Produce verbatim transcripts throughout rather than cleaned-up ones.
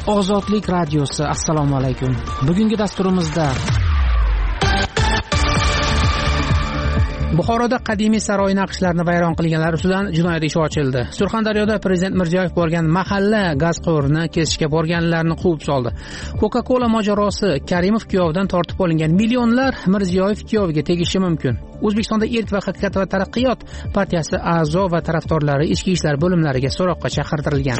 Ozodlik radiosi, assalomu alaykum. Bugungi dasturimizda Buxoroda qadimiy saroy naqshlarini vayron qilganlar ustidan jinoyat ishi ochildi. Surxondaryoda Prezident Mirziyoyev borgan mahalla gazqo'rini kesishga borganlarni quvib soldi. Coca-Cola mojarosi: Karimov kuyovidan tortib olingan millionlar Mirziyoyev kuyoviga tegishi mumkin. O'zbekistonda Erk va haqiqat va taraqqiyot partiyasi a'zo va tarafdorlari ichki ishlar bo'limlariga so'roqqa chaqirtirilgan.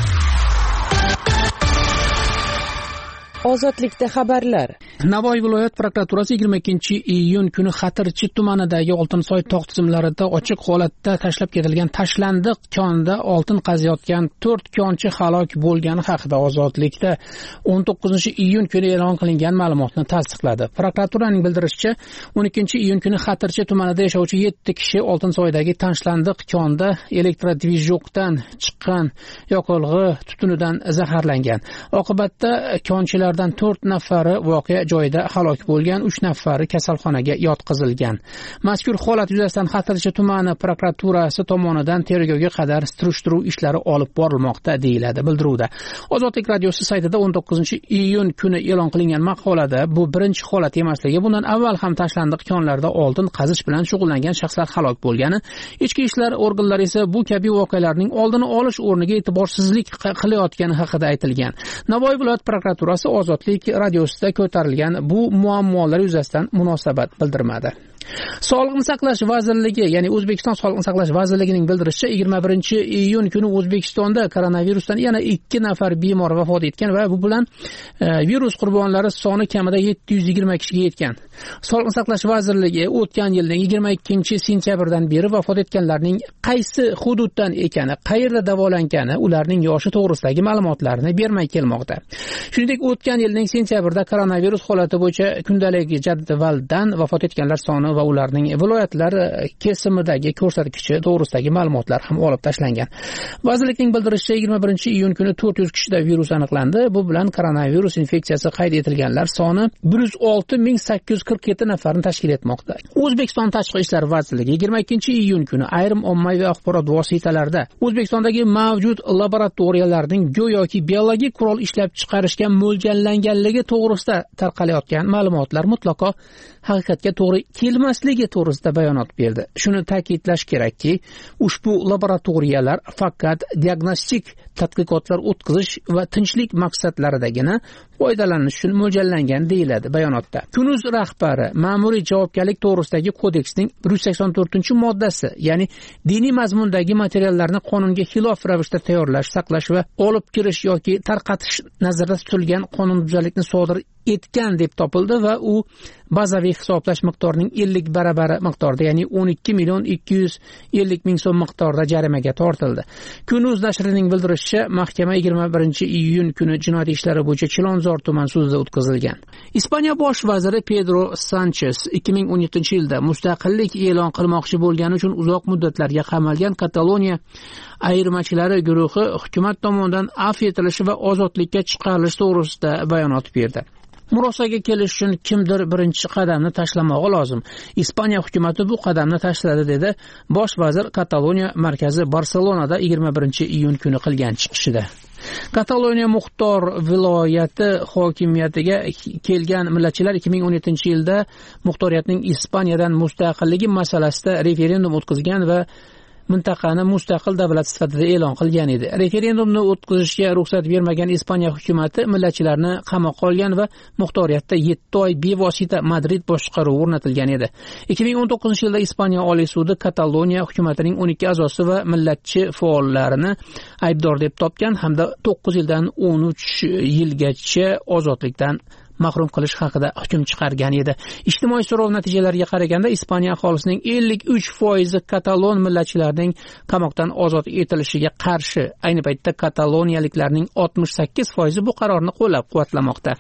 Ozodlikda xabarlar. Navoiy viloyat prokuraturasi yigirma ikkinchi iyun kuni Xatirchi tumanidagi Oltinsoy tog' tizimlarida ochiq holatda tashlab ketilgan tashlandiq konda oltin qaziyotgan to'rt konchi halok bo'lgani haqida Ozodlikda o'n to'qqizinchi iyun kuni e'lon qilingan ma'lumotni tasdiqladi. Prokuraturaning bildirishicha, o'n ikkinchi iyun kuni Xatirchi tumanida yashovchi yetti kishi Oltinsoydagi tashlandiq konda elektrodvijokdan chiqqan yoqilg'i tutunidan zaharlangan. Oqibatda konchilar to'rt nafari voqea joyida halok bo'lgan, uch nafari kasalxonaga yotqizilgan. Mazkur holat yuzasidan Xatirchi tumani prokuraturasi tomonidan tergovga qadar surishtiruv ishlari olib borilmoqda, deyiladi bildiruvda. Ozodlik radiosi saytida o'n to'qqizinchi iyun kuni e'lon qilingan maqolada bu birinchi holat emasligi, bundan avval ham tashlandiq konlarda oltin qazish bilan shug'ullangan shaxslar halok bo'lgani, ichki ishlar organlari esa bu kabi voqealarning oldini olish o'rniga e'tiborsizlik qilayotgani haqida aytilgan. Navoiy viloyat prokuraturasi Ozodlik radiosida ko'tarilgan bu muammolar yuzasidan munosabat bildirmadi. Sog'liqni saqlash vazirligi, ya'ni O'zbekiston Sog'liqni saqlash vazirligining bildirishicha, yigirma birinchi iyun kuni O'zbekistonda koronavirusdan yana ikki nafar bemor vafot etgan va bu bilan e, virus qurbonlari soni kamida yetti yuz yigirma kishiga yetgan. Sog'liqni saqlash vazirligi o'tgan yilning yigirma ikkinchi sentyabrdan beri vafot etganlarning qaysi hududdan ekani, qayerda davolangani, ularning yoshi to'g'risidagi ma'lumotlarni bermay kelmoqda. Shuningdek, o'tgan yilning sentyabrda koronavirus holati bo'yicha kundalik jadvaldan vafot etganlar soni va ularning viloyatlar kesimidagi ko'rsatkichi to'g'risidagi ma'lumotlar ham olib tashlangan. Vazirlikning bildirishicha, yigirma birinchi iyun kuni to'rt yuz kishida virus aniqlandi. Bu bilan koronavirus infeksiyasi qayd etilganlar soni bir yuz olti ming sakkiz yuz qirq yetti nafarni tashkil etmoqda. O'zbekiston Tashqi ishlar vazirligi yigirma ikkinchi iyun kuni ayrim ommaviy axborot vositalarida O'zbekistondagi mavjud laboratoriyalarning go'yoki biologik qurol ishlab chiqarishga mo'ljallanganligi to'g'risida tarqalayotgan ma'lumotlar mutlaqo haqiqatga to'g'ri kelmasligi to'g'risida bayonot berdi. Shuni ta'kidlash kerakki, ushbu laboratoriyalar faqat diagnostik tadqiqotlar o'tkazish va tinchlik maqsadlaridagina foydalanish uchun mo'ljallangan, deyiladi bayonotda. Kunuz rahbari ma'muriy javobgarlik to'g'risidagi kodeksning bir yuz sakson to'rtinchi moddasi, ya'ni diniy mazmundagi materiallarni qonunga xilof ravishda tayyorlash, saqlash va olib kirish yoki tarqatish nazarda tutilgan qonunbuzarlikni sodir etgan deb topildi va u bazaviy hisoblash miqdorining ellik barabari miqdorda, ya'ni o'n ikki million ikki yuz ellik ming so'm miqdorida jarimaga tortildi. Kunuz nashrining bildirishicha, mahkama yigirma birinchi iyun kuni jinoyat ishlari bo'yicha Chilonzor tuman sudida o'tkazilgan. Ispaniya bosh vaziri Pedro Sanchez ikki ming o'n yettinchi yilda mustaqillik e'lon qilmoqchi bo'lgani uchun uzoq muddatlarga qamalgan Kataloniya ayirmachilari guruhi hukumat tomonidan afv etilishi va ozodlikka chiqarilishi to'g'risida bayonot berdi. Murosaga kelish uchun kimdir birinchi qadamni tashlamoqi lozim. Ispaniya hukumatı bu qadamni tashladi, dedi bosh vazir Kataloniya markazi Barselonada yigirma birinchi iyun kuni qilgan chiqishida. Kataloniya muxtor viloyati hokimiyatiga kelgan millatchilar ikki ming o'n yettinchi yilda muxtoriyatning Ispaniyadan mustaqilligi masalasida referendum o'tkazgan va mintaqani mustaqil davlat sifatida e'lon qilgan edi. Referendumni o'tkazishga ruxsat bermagan Ispaniya hukumatı millatchilarni qamoqqa olgan va muxtoriyatda yetti oy bevosita Madrid boshqaruvi o'rnatilgan edi. ikki ming o'n to'qqizinchi yilda Ispaniya Oliy sudi Kataloniya hukumatining o'n ikki a'zosi va millatchi faollarini aybdor deb topgan hamda to'qqiz yildan o'n uch yilgacha ozodlikdan mahrum qilish haqida hukm chiqargan edi. Ijtimoiy so'rov natijalariga qaraganda Ispaniya aholisining ellik uch foizi katalon millatchilarining qamoqdan ozod etilishiga qarshi, ayni paytda kataloniyaliklarning oltmish sakkiz foizi bu qarorni qo'llab-quvvatlamoqda.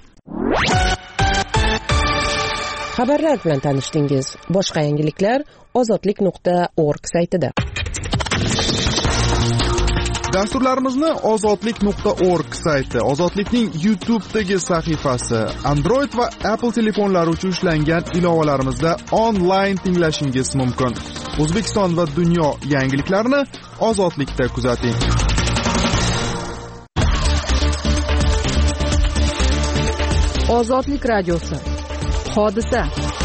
Xabarlar bilan tanishdingiz. Boshqa yangiliklar ozodlik nuqta org saytida. Dasturlarimizni ozodlik nuqta org sayti, Ozodlikning YouTube'dagi sahifasi, Android va Apple telefonlari uchun ishlangan ilovalarimizda onlayn tinglashingiz mumkin. O'zbekiston va dunyo yangiliklarini Ozodlikda kuzating. Ozodlik radiosi. Hodisa.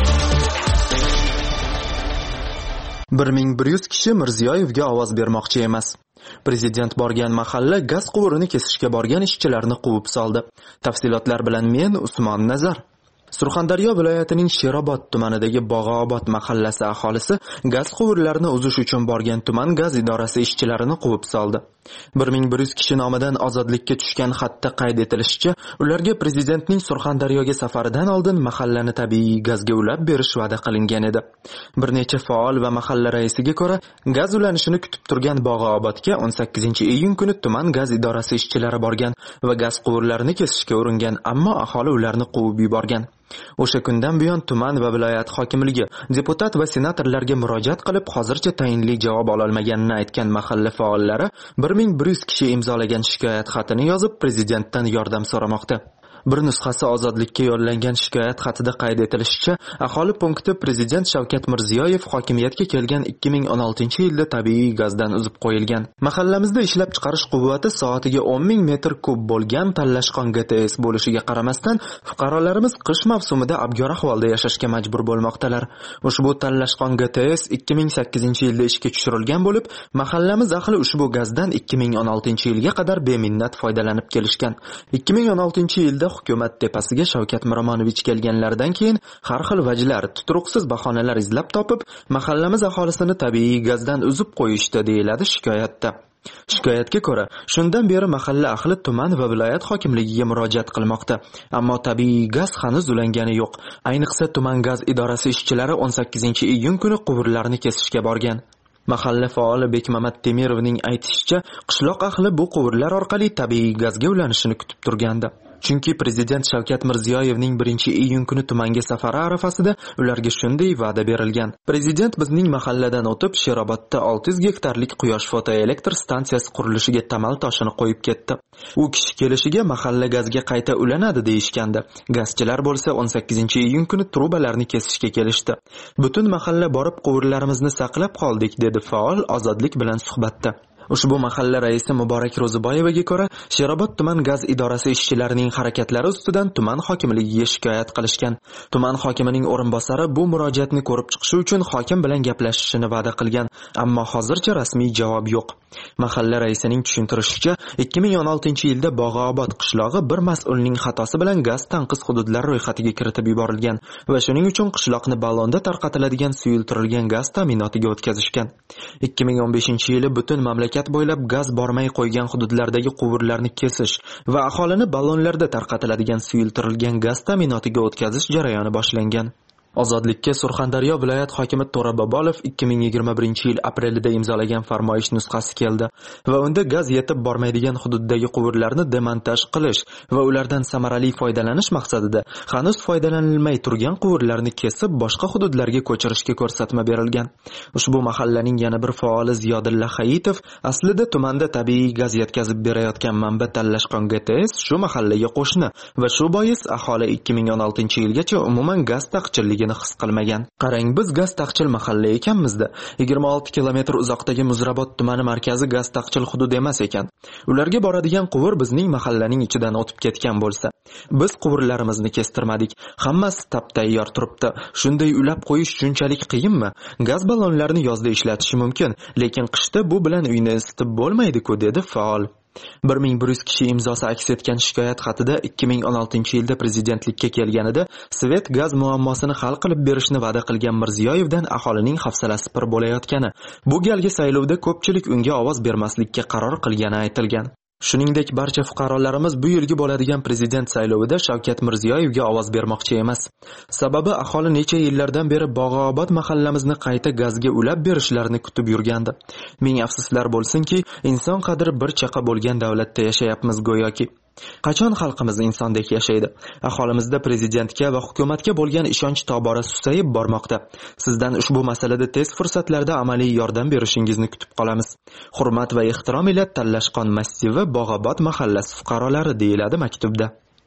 bir ming bir yuz kishi Mirziyoyevga ovoz bermoqchi emas. Prezident borgan mahalla gaz quvurini kesishga borgan ishchilarni quvib soldi. Tafsilotlar bilan men Usmon Nazar. Surxondaryo viloyatining Sherobod tumanidagi Bog'obod mahallasi aholisi gaz quvurlarini uzish uchun borgan tuman gaz idorasi ishchilarini quvib soldi. bir ming bir yuz kishi nomidan ozodlikka tushgan xatda qayd etilishicha, ularga prezidentning Surxondaryoga safaridan oldin mahallani tabiiy gazga ulab berish va'da qilingan edi. Bir necha faol va mahalla raisiga ko'ra, gaz ulanishini kutib turgan Bog'obodga o'n sakkizinchi iyun kuni tuman gaz idorasi ishchilari borgan va gaz quvurlarini kesishga uringan, ammo aholi ularni quvib yuborgan. O'sha kundan buyon tuman va viloyat hokimligi deputat va senatorlarga murojaat qilib, hozircha tayinli javob ololmaganini aytgan mahalla faollari bir ming bir yuz kishi imzolagan shikoyat xatini yozib prezidentdan yordam so'ramoqda. Bir nusxasi ozodlikka yo'llangan shikoyat xatida qayd etilishicha, aholi punkti prezident Shavkat Mirziyoyev hokimiyatga kelgan ikki ming o'n oltinchi yilda tabiiy gazdan uzib qo'yilgan. Mahallamizda ishlab chiqarish quvvati soatiga o'n ming metr kub bo'lgan Tallashqon G T S bo'lishiga qaramasdan, fuqarolarimiz qish mavsumida abgor ahvolda yashashga majbur bo'lmoqdalar. Ushbu Tallashqon G T S ikki ming sakkizinchi yilda ishga tushirilgan bo'lib, mahallamiz ahli ushbu gazdan ikki ming o'n oltinchi yilga qadar beminnat foydalanib kelishgan. ikki ming o'n oltinchi yilda hukumat tepasiga Shavkat Miromonovich kelganlaridan keyin har xil vajlar, tuturuqsiz bahonalar izlab topib, mahallamiz aholisini tabiiy gazdan uzib qo'yishdi, deyiladi shikoyatda. Shikoyatga ko'ra, shundan beri mahalla ahli tuman va viloyat hokimligiga murojaat qilmoqda, ammo tabiiy gaz hanuz ulangani yo'q. Ayniqsa tuman gaz idorasi ishchilari o'n sakkizinchi iyun kuni quvurlarni kesishga borgan. Mahalla faoli Bekmamat Temirovning aytishicha, qishloq ahli bu quvurlar orqali tabiiy gazga ulanishini kutib turgandi. Chunki prezident Shavkat Mirziyoyevning birinchi iyun kuni tumanga safari arafasida ularga shunday va'da berilgan. Prezident bizning mahalladan o'tib Sherobodda olti yuz gektarlik quyosh fotoelektr stansiyasi qurilishiga tamal toshini qo'yib ketdi. U kishi kelishiga mahalla gazga qayta ulanadi deyishgandi. Gazchilar bo'lsa o'n sakkizinchi iyun kuni trubalarni kesishga kelishdi. Butun mahalla borib quvurlarimizni saqlab qoldik, dedi faol Ozodlik bilan suhbatda. Ushbu mahalla raisi Muborak Ro'ziboyevaga ko'ra, Sherobod tuman gaz idorasi ishchilarining harakatlari ustidan tuman hokimligiga shikoyat qilishgan. Tuman hokimining o'rinbosari bu murojaatni ko'rib chiqishi uchun hokim bilan gaplashishini va'da qilgan, ammo hozircha rasmiy javob yo'q. Mahalla raisining tushuntirishicha, ikki ming o'n oltinchi yilda Bog'obod qishlog'i bir mas'ulning xatosi bilan gaz tanqis hududlar ro'yxatiga kiritib yuborilgan va shuning uchun qishloqni ballonda tarqatiladigan suyultirilgan gaz ta'minotiga o'tkazishgan. ikki ming o'n beshinchi yili butun mamlakat bo'ylab gaz bormay qo'ygan hududlardagi quvurlarni kesish va aholini ballonlarda tarqatiladigan suyultirilgan gaz ta'minotiga o'tkazish jarayoni boshlangan. Ozodlikka Surxondaryo viloyat hokimi To'ra Bobolov ikki ming yigirma birinchi yil aprelida imzolagan farmoyish nusxasi keldi va unda gaz yetib bormaydigan hududdagi quvurlarni demontaj qilish va ulardan samarali foydalanish maqsadida hanuz foydalanilmay turgan quvurlarni kesib boshqa hududlarga ko'chirishga ko'rsatma berilgan. Ushbu mahallaning yana bir faoli Ziyodilla Hayitov aslida tumanda tabiiy gaz yetkazib berayotgan manba Tallashqon G T S shu mahallaga qo'shni va shu bois aholi ikki ming o'n oltinchi yilgacha umuman gaz taqchilligini his qilmagan. Qarang, biz gaz taqchil mahalla ekanmizda. yigirma olti kilometr uzoqdagi Muzrabot tumani markazi gaz taqchil hudud emas ekan. Ularga boradigan quvur bizning mahallaning ichidan o'tib ketgan bo'lsa, biz quvurlarimizni kestirmadik. Hammasi tap-tayyor turibdi. Shunday ulab qo'yish shunchalik qiyinmi? Gaz ballonlarini yozda ishlatish mumkin, lekin qishda bu bilan uyni isitib bo'lmaydi-ku, dedi faol. bir ming bir yuz kishi imzosi aks etgan shikoyat xatida ikki ming o'n oltinchi yilda prezidentlikka kelganida Svet gaz muammosini hal qilib berishni va'da qilgan Mirziyoyevdan aholining hafsalasi pir bo'layotgani, bu galgi saylovda ko'pchilik unga ovoz bermaslikka qaror qilgani aytilgan. Shuningdek, barcha fuqarolarimiz bu yilgi bo'ladigan prezident saylovida Shavkat Mirziyoyevga ovoz bermoqchi emas. Sababi aholi necha yillardan beri Bog'obod mahallamizni qayta gazga ulab berishlarini kutib yurgandi. Ming afsuslar bo'lsinki, inson qadri bir chaqa bo'lgan davlatda yashayapmiz go'yoki. Qachon xalqimiz insondek yashaydi? Aholimizda prezidentga va hukumatga bo'lgan ishonch tobora susayib bormoqda. Sizdan ushbu masalada tez fursatlarda amaliy yordam berishingizni kutib qolamiz. Hurmat va ehtirom ila Tallashqon massivi Bog'obod mahallasi fuqarolari, deyiladi maktubda.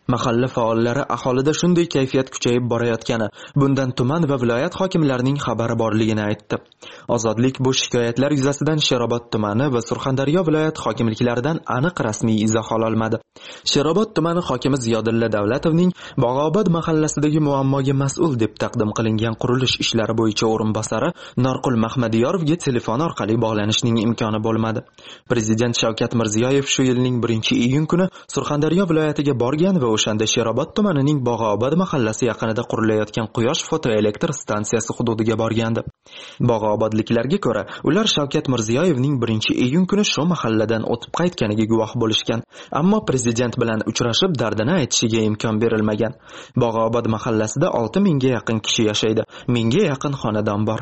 Mahalla faollari aholida shunday kayfiyat kuchayib borayotgani, bundan tuman va viloyat hokimlarining xabari borligini aytdi. Ozodlik bu shikoyatlar yuzasidan Sherobod tumani va Surxondaryo viloyat hokimliklaridan aniq rasmiy izoh ololmadi. Sherobod tumani hokimi Ziyodulla Davlatovning Bog'obod mahallasidagi muammoga mas'ul deb taqdim qilingan qurilish ishlari bo'yicha o'rinbosari Norqul Mahmadiyorovga telefon orqali bog'lanishning imkoni bo'lmadi. Prezident Shavkat Mirziyoyev shu yilning birinchi iyun kuni Surxondaryo viloyatiga borgan va o'shanda Sherobod tumanining Bog'obod mahallasi yaqinida qurilayotgan quyosh fotoelektr stansiyasi hududiga borgandi. Bog'obodliklarga ko'ra, ular Shavkat Mirziyoyevning birinchi iyun kuni shu mahalladan o'tib qaytganiga guvoh bo'lishgan, ammo prezident bilan uchrashib dardini aytishiga imkon berilmagan. Bog'obod mahallasida olti mingga yaqin kishi yashaydi. Mingga yaqin xonadon bor.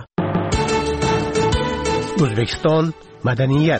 O'zbekiston madaniyat.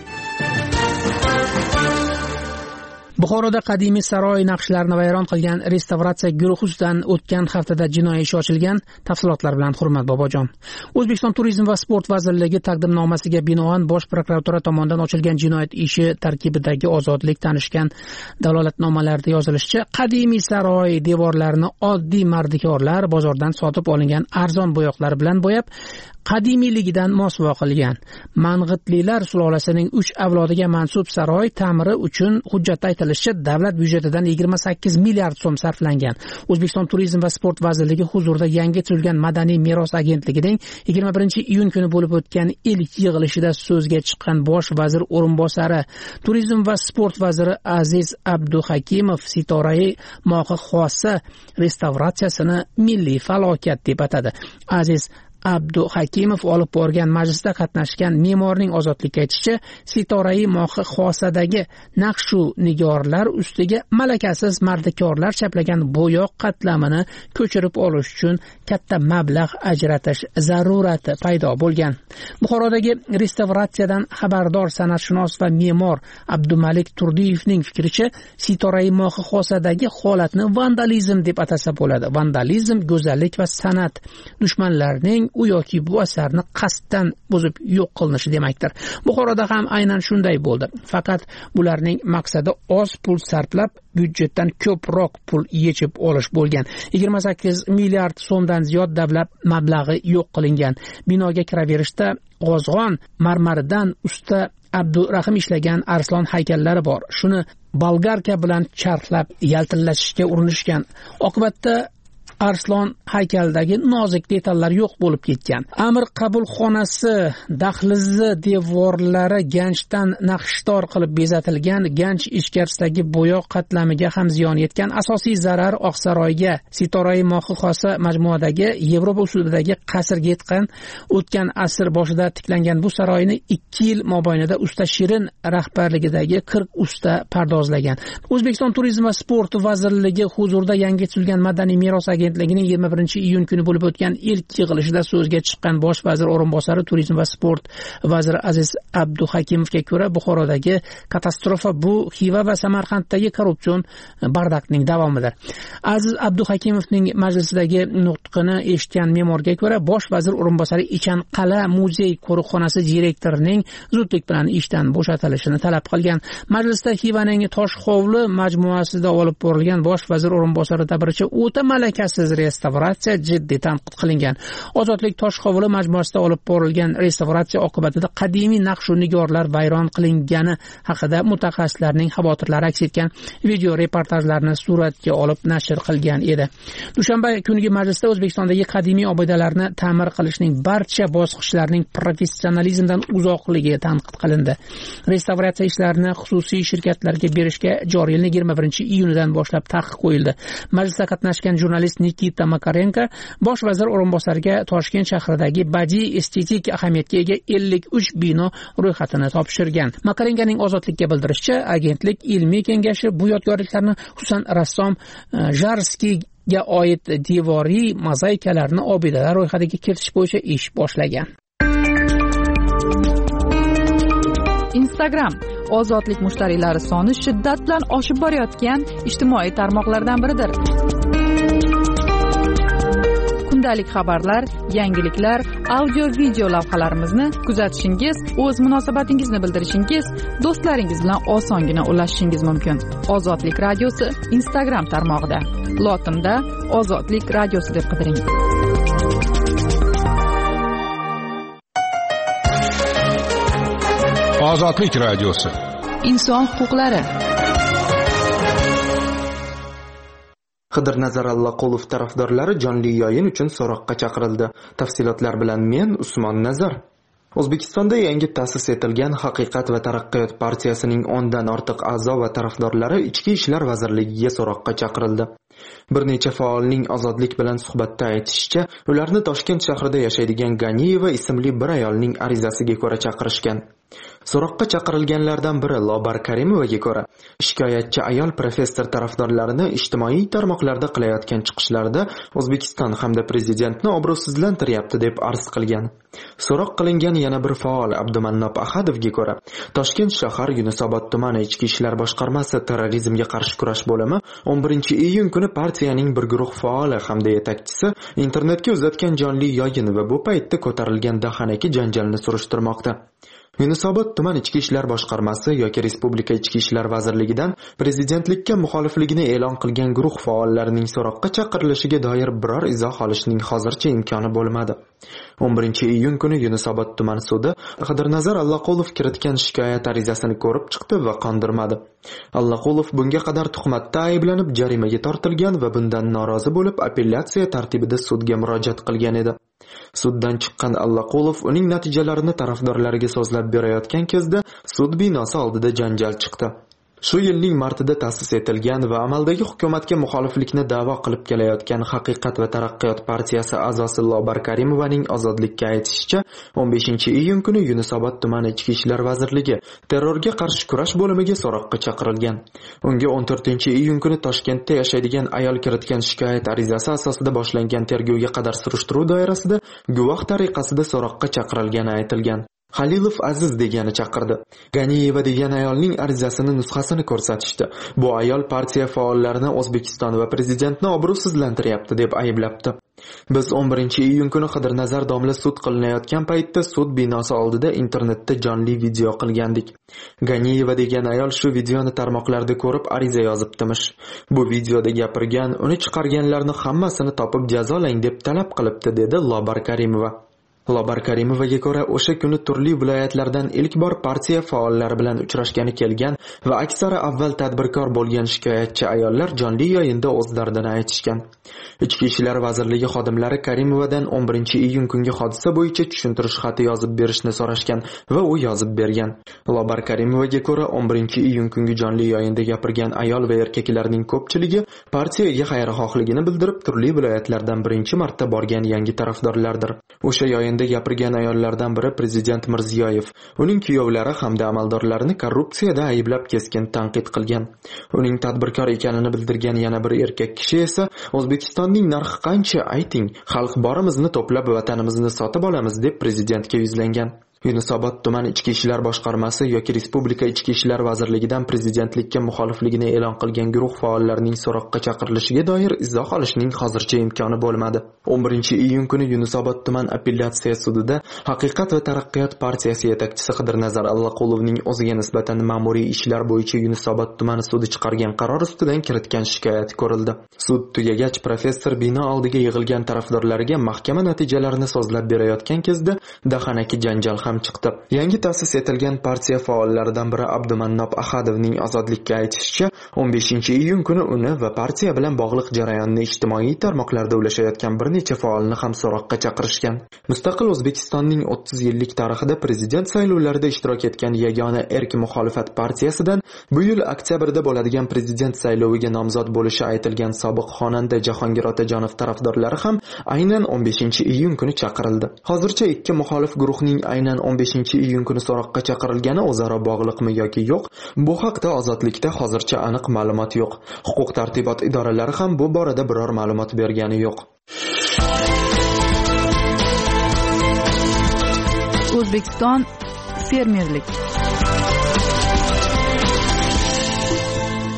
Buxoroda qadimiy saroy naqshlarini vayron qilgan restavratsiya guruhi ustidan o'tgan haftada jinoiy ish ochilgan. Tafsilotlar bilan Hurmat Bobojon. O'zbekiston Turizm va sport vazirligi taqdimnomasiga binoan Bosh prokuratura tomonidan ochilgan jinoyat ishi tarkibidagi ozodlik tanishgan dalolatnomalarda yozilishicha, qadimiy saroy devorlarini oddiy mardikorlar bozordan sotib olingan arzon bo'yoqlar bilan bo'yab, qadimiyligidan mosuvo qilgan. Mang'itlilar sulolasining uch avlodiga mansub saroy ta'miri uchun hujjatda aytilishicha davlat byudjetidan yigirma sakkiz milliard so'm sarflangan. O'zbekiston Turizm va sport vazirligi huzurida yangi tuzilgan Madaniy meros agentligining yigirma birinchi iyun kuni bo'lib o'tgan ilk yig'ilishida so'zga chiqqan bosh vazir o'rinbosari, Turizm va sport vaziri Aziz Abduhakimov Sitorai mohi xossa restavratsiyasini milliy falokat deb atadi. Aziz Abduhakimov olib borgan majlisda qatnashgan me'morning ozodlikka aytishicha, Sitorai mohi xosadagi naqshu nigorlar ustiga malakasiz mardikorlar chaplagan bo'yoq qatlamini ko'chirib olish uchun katta mablag' ajratish zarurati paydo bo'lgan. Buxorodagi restavratsiyadan xabardor san'atshunos va me'mor Abdumalik Turdiyevning fikricha, Sitorai mohi xosadagi holatni vandalizm deb atasa bo'ladi. Vandalizm go'zallik va san'at dushmanlarining u yoki bu asarni qasddan buzib yo'q qilinishi demakdir. Buxoroda ham aynan shunday bo'ldi. Faqat bularning maqsadi oz pul sarflab, byudjetdan ko'proq pul yechib olish bo'lgan. yigirma sakkiz milliard so'mdan ziyod davlat mablag'i yo'q qilingan. Binoga kiraverishda g'ozg'on marmaridan usta Abdurahim ishlagan arslon haykallari bor. Shuni bolgarka bilan charxlab yaltillashishga urinishgan. Oqibatda arslon haykaldagi nozik detallar yo'q bo'lib ketgan. Amir qabulxonasi dahlizi devorlari ganchdan naqshdor qilib bezatilgan. Ganch ichkarisidagi bo'yoq qatlamiga ham ziyon yetgan. Asosiy zarar Oqsaroyga, Sitorai mohi xossa majmuadagi Yevropa usulidagi qasrga yetgan. O'tgan asr boshida tiklangan bu saroyni ikki yil mobaynida usta Shirin rahbarligidagi qirq usta pardozlagan. O'zbekiston Turizm va sport vazirligi huzurida yangi tuzilgan Madaniy meros agentligining yigirma birinchi iyun kuni bo'lib o'tgan ilk yig'ilishida so'zga chiqqan bosh vazir o'rinbosari Turizm va sport vaziri Aziz Abduhakimovga ko'ra, Buxorodagi katastrofa bu Xiva va Samarqanddagi korrupsion bardaqning davomidir. Aziz Abduhakimovning majlisidagi nutqini eshitgan me'morga ko'ra, bosh vazir o'rinbosari Ichan Qala muzey qo'riqxonasi direktorining zudlik bilan ishdan bo'shatilishini talab qilgan. Majlisda Xivaning Toshxovli majmuasida olib borilgan bosh vazir o'rinbosari ta'biricha o'ta malakasiz restavratsiya jiddiy tanqid qilingan. Ozodlik Toshxovli majmuasida olib borilgan restavratsiya oqibatida qadimiy naqsh va nigorlar vayron qilingani haqida mutaxassislarning xavotirlari aks etgan video reportajlarni suratga olib nashr qilgan edi. Dushanba kungi majlisda O'zbekistondagi qadimiy obidalarni ta'mir qilishning barcha bosqichlarining professionalizmdan uzoqligi tanqid qilindi. Restavratsiya ishlarini xususiy shirkatlarga berishga joriy yilning yigirma birinchi iyunidan boshlab taqiq qo'yildi. Majlisda qatnashgan jurnalist Nikita Makarenko bosh vazir o'rinbosariga Toshkent shahridagi badiiy estetik ahamiyatga ega ellik uch bino ro'yxatini topshirgan. Makarenkoning ozodlikka bildirishicha, agentlik ilmiy kengashi bu yodgorliklarni, xususan rassom Jarskiyga oid devoriy mozaikalarni obidalar ro'yxatiga kiritish bo'yicha ish boshlagan. Instagram ozodlik mushtariylari soni shiddat bilan oshib borayotgan ijtimoiy tarmoqlardan biridir. kundalik xabarlar, yangiliklar, audio video lavhalarimizni kuzatishingiz, o'z munosabatingizni bildirishingiz, do'stlaringiz bilan osongina ulashishingiz mumkin. Ozodlik radiosi Instagram tarmog'ida lotinda Ozodlik radiosi deb qidiring. Ozodlik radiosi. Inson huquqlari. Qidirnazar Allaqulov tarafdorlari jonli yo'yin uchun so'roqqa chaqirildi. Tafsilotlar bilan men Usmon Nazar. O'zbekistonda yangi ta'sis etilgan Haqiqat va taraqqiyot partiyasining o'ndan ortiq a'zo va tarafdorlari Ichki ishlar vazirligiga so'roqqa chaqirildi. Bir necha faolning Ozodlik bilan suhbatda aytishicha, ularni Toshkent shahrida yashaydigan Ganiyeva ismli bir ayolning arizasiga ko'ra chaqirishgan. So'roqqa chaqirilganlardan biri Lobar Karimovaga ko'ra, shikoyatchi ayol professor tarafdorlarini ijtimoiy tarmoqlarda qilayotgan chiqishlarda O'zbekiston hamda prezidentni obro'sizlantiryapti deb arz qilgan. So'roq qilingan yana bir faol Abdumannop Ahadovga ko'ra, Toshkent shahar Yunusobod tumani Ichki ishlar boshqarmasi terrorizmga qarshi kurash bo'limi o'n birinchi iyun kuni partiyaning bir guruh faoli hamda yetakchisi internetga uzatgan jonli yo'yin va bu paytda ko'tarilgan dahanaki janjalni surishtirmoqda. Yunusobod tuman Ichki ishlar boshqarmasi yoki Respublika Ichki ishlar vazirligidan prezidentlikka muxolifligini e'lon qilgan guruh faollarining so'roqqa chaqirilishiga doir biror izoh olishning hozircha imkoni bo'lmadi. o'n birinchi iyun kuni Yunusobod tuman sudi Qidirnazar Allaqulov kiritgan shikoyat arizasini ko'rib chiqdi va qondirmadi. Allaqulov bunga qadar tuhmatda ayblanib jarimaga tortilgan va bundan norozi bo'lib apellyatsiya tartibida sudga murojaat qilgan edi. Suddan chiqqan Allaqulov uning natijalarini tarafdorlariga so'zlab berayotgan kezda sud binosi oldida janjal chiqdi. Shu yilning martida ta'sis etilgan va amaldagi hukumatga muxoliflikni da'vo qilib kelayotgan Haqiqat va taraqqiyot partiyasi a'zosi Lobar Karimovaning Ozodlikka aytishicha, o'n beshinchi iyun kuni Yunusobod tumani Ichki ishlar vazirligi terrorga qarshi kurash bo'limiga so'roqqa chaqirilgan. Unga o'n to'rtinchi iyun kuni Toshkentda yashaydigan ayol kiritgan shikoyat arizasi asosida boshlangan tergovga qadar surishtiruv doirasida guvoh tariqasida so'roqqa chaqirilgani aytilgan. Halilov Aziz degani chaqirdi. Ganiyeva degan ayolning arizasini nusxasini ko'rsatishdi. Bu ayol partiya faollarini O'zbekiston va prezidentni obro'sizlantiryapti deb ayblabdi. Biz o'n birinchi iyun kuni Qidirnazar domla sud qilinayotgan paytda sud binosi oldida internetda jonli video qilgandik. Ganiyeva degan ayol shu videoni tarmoqlarda ko'rib ariza yozibdimish. Bu videoda gapirgan, uni chiqarganlarni hammasini topib jazolang deb talab qilibdi, dedi Lobar Karimova. Lobar Karimovaga ko'ra, o'sha kuni turli viloyatlardan ilk bor partiya faollari bilan uchrashgani kelgan va aksari avval tadbirkor bo'lgan shikoyatchi ayollar jonli yo'yinda o'z dardini aytishgan. Ichki ishlar vazirligi xodimlari Karimovadan o'n birinchi iyun kungi hodisa bo'yicha tushuntirish xati yozib berishni so'rashgan va u yozib bergan. Lobar Karimovaga ko'ra, o'n birinchi iyun kungi jonli yo'yinda gapirgan ayol va erkaklarning ko'pchiligi partiyaga xayrixohligini bildirib, turli viloyatlardan birinchi marta borgan yangi tarafdorlardir. O'sha yo'yin gapirgan ayollardan biri prezident Mirziyoyev, uning kuyovlari hamda amaldorlarini korrupsiyada ayblab keskin tanqid qilgan. Uning tadbirkor ekanini bildirgan yana bir erkak kishi esa O'zbekistonning narxi qancha ayting, xalq borimizni to'plab vatanimizni sotib olamiz deb prezidentga yuzlangan. Yunusobod tuman Ichki ishlar boshqarmasi yoki Respublika Ichki ishlar vazirligidan prezidentlikka muxolifligini e'lon qilgan guruh faollarining so'roqqa chaqirilishiga doir izoh olishning hozircha imkoni bo'lmadi. o'n birinchi iyun kuni Yunusobod tuman apellyatsiya sudida Haqiqat va taraqqiyot partiyasi yetakchisi Qidirnazar Allaqulovning o'ziga nisbatan ma'muriy ishlar bo'yicha Yunusobod tumani sudi chiqargan qaror ustidan kiritgan shikoyat ko'rildi. Sud tugagach professor bino oldiga yig'ilgan tarafdorlariga mahkama natijalarini so'zlab berayotgan kezda dahanaki janjal ham chiqdi. Yangi ta'sis etilgan partiya faollaridan biri Abdumannop Ahadovning Ozodlikka aytishicha, o'n beshinchi iyun kuni uni va partiya bilan bog'liq jarayonni ijtimoiy tarmoqlarda ulashayotgan bir necha faolni ham so'roqqa chaqirishgan. Mustaqil O'zbekistonning o'ttiz yillik tarixida prezident saylovlarida ishtirok etgan yagona erk muxolifat partiyasidan bu yil oktyabrda bo'ladigan prezident sayloviga nomzod bo'lishi aytilgan sobiq xonanda Jahongir Otajonov tarafdorlari ham aynan o'n beshinchi iyun kuni chaqirildi. Hozircha ikki muxolif guruhning aynan o'n beshinchi iyun kuni so'roqqa chaqirilgani o'zaro bog'liqmi yoki yo'q, bu haqda Ozodlikda hozircha aniq ma'lumot yo'q. Huquq tartibot idoralari ham bu borada biror ma'lumot bergani yo'q. O'zbekiston fermerlik.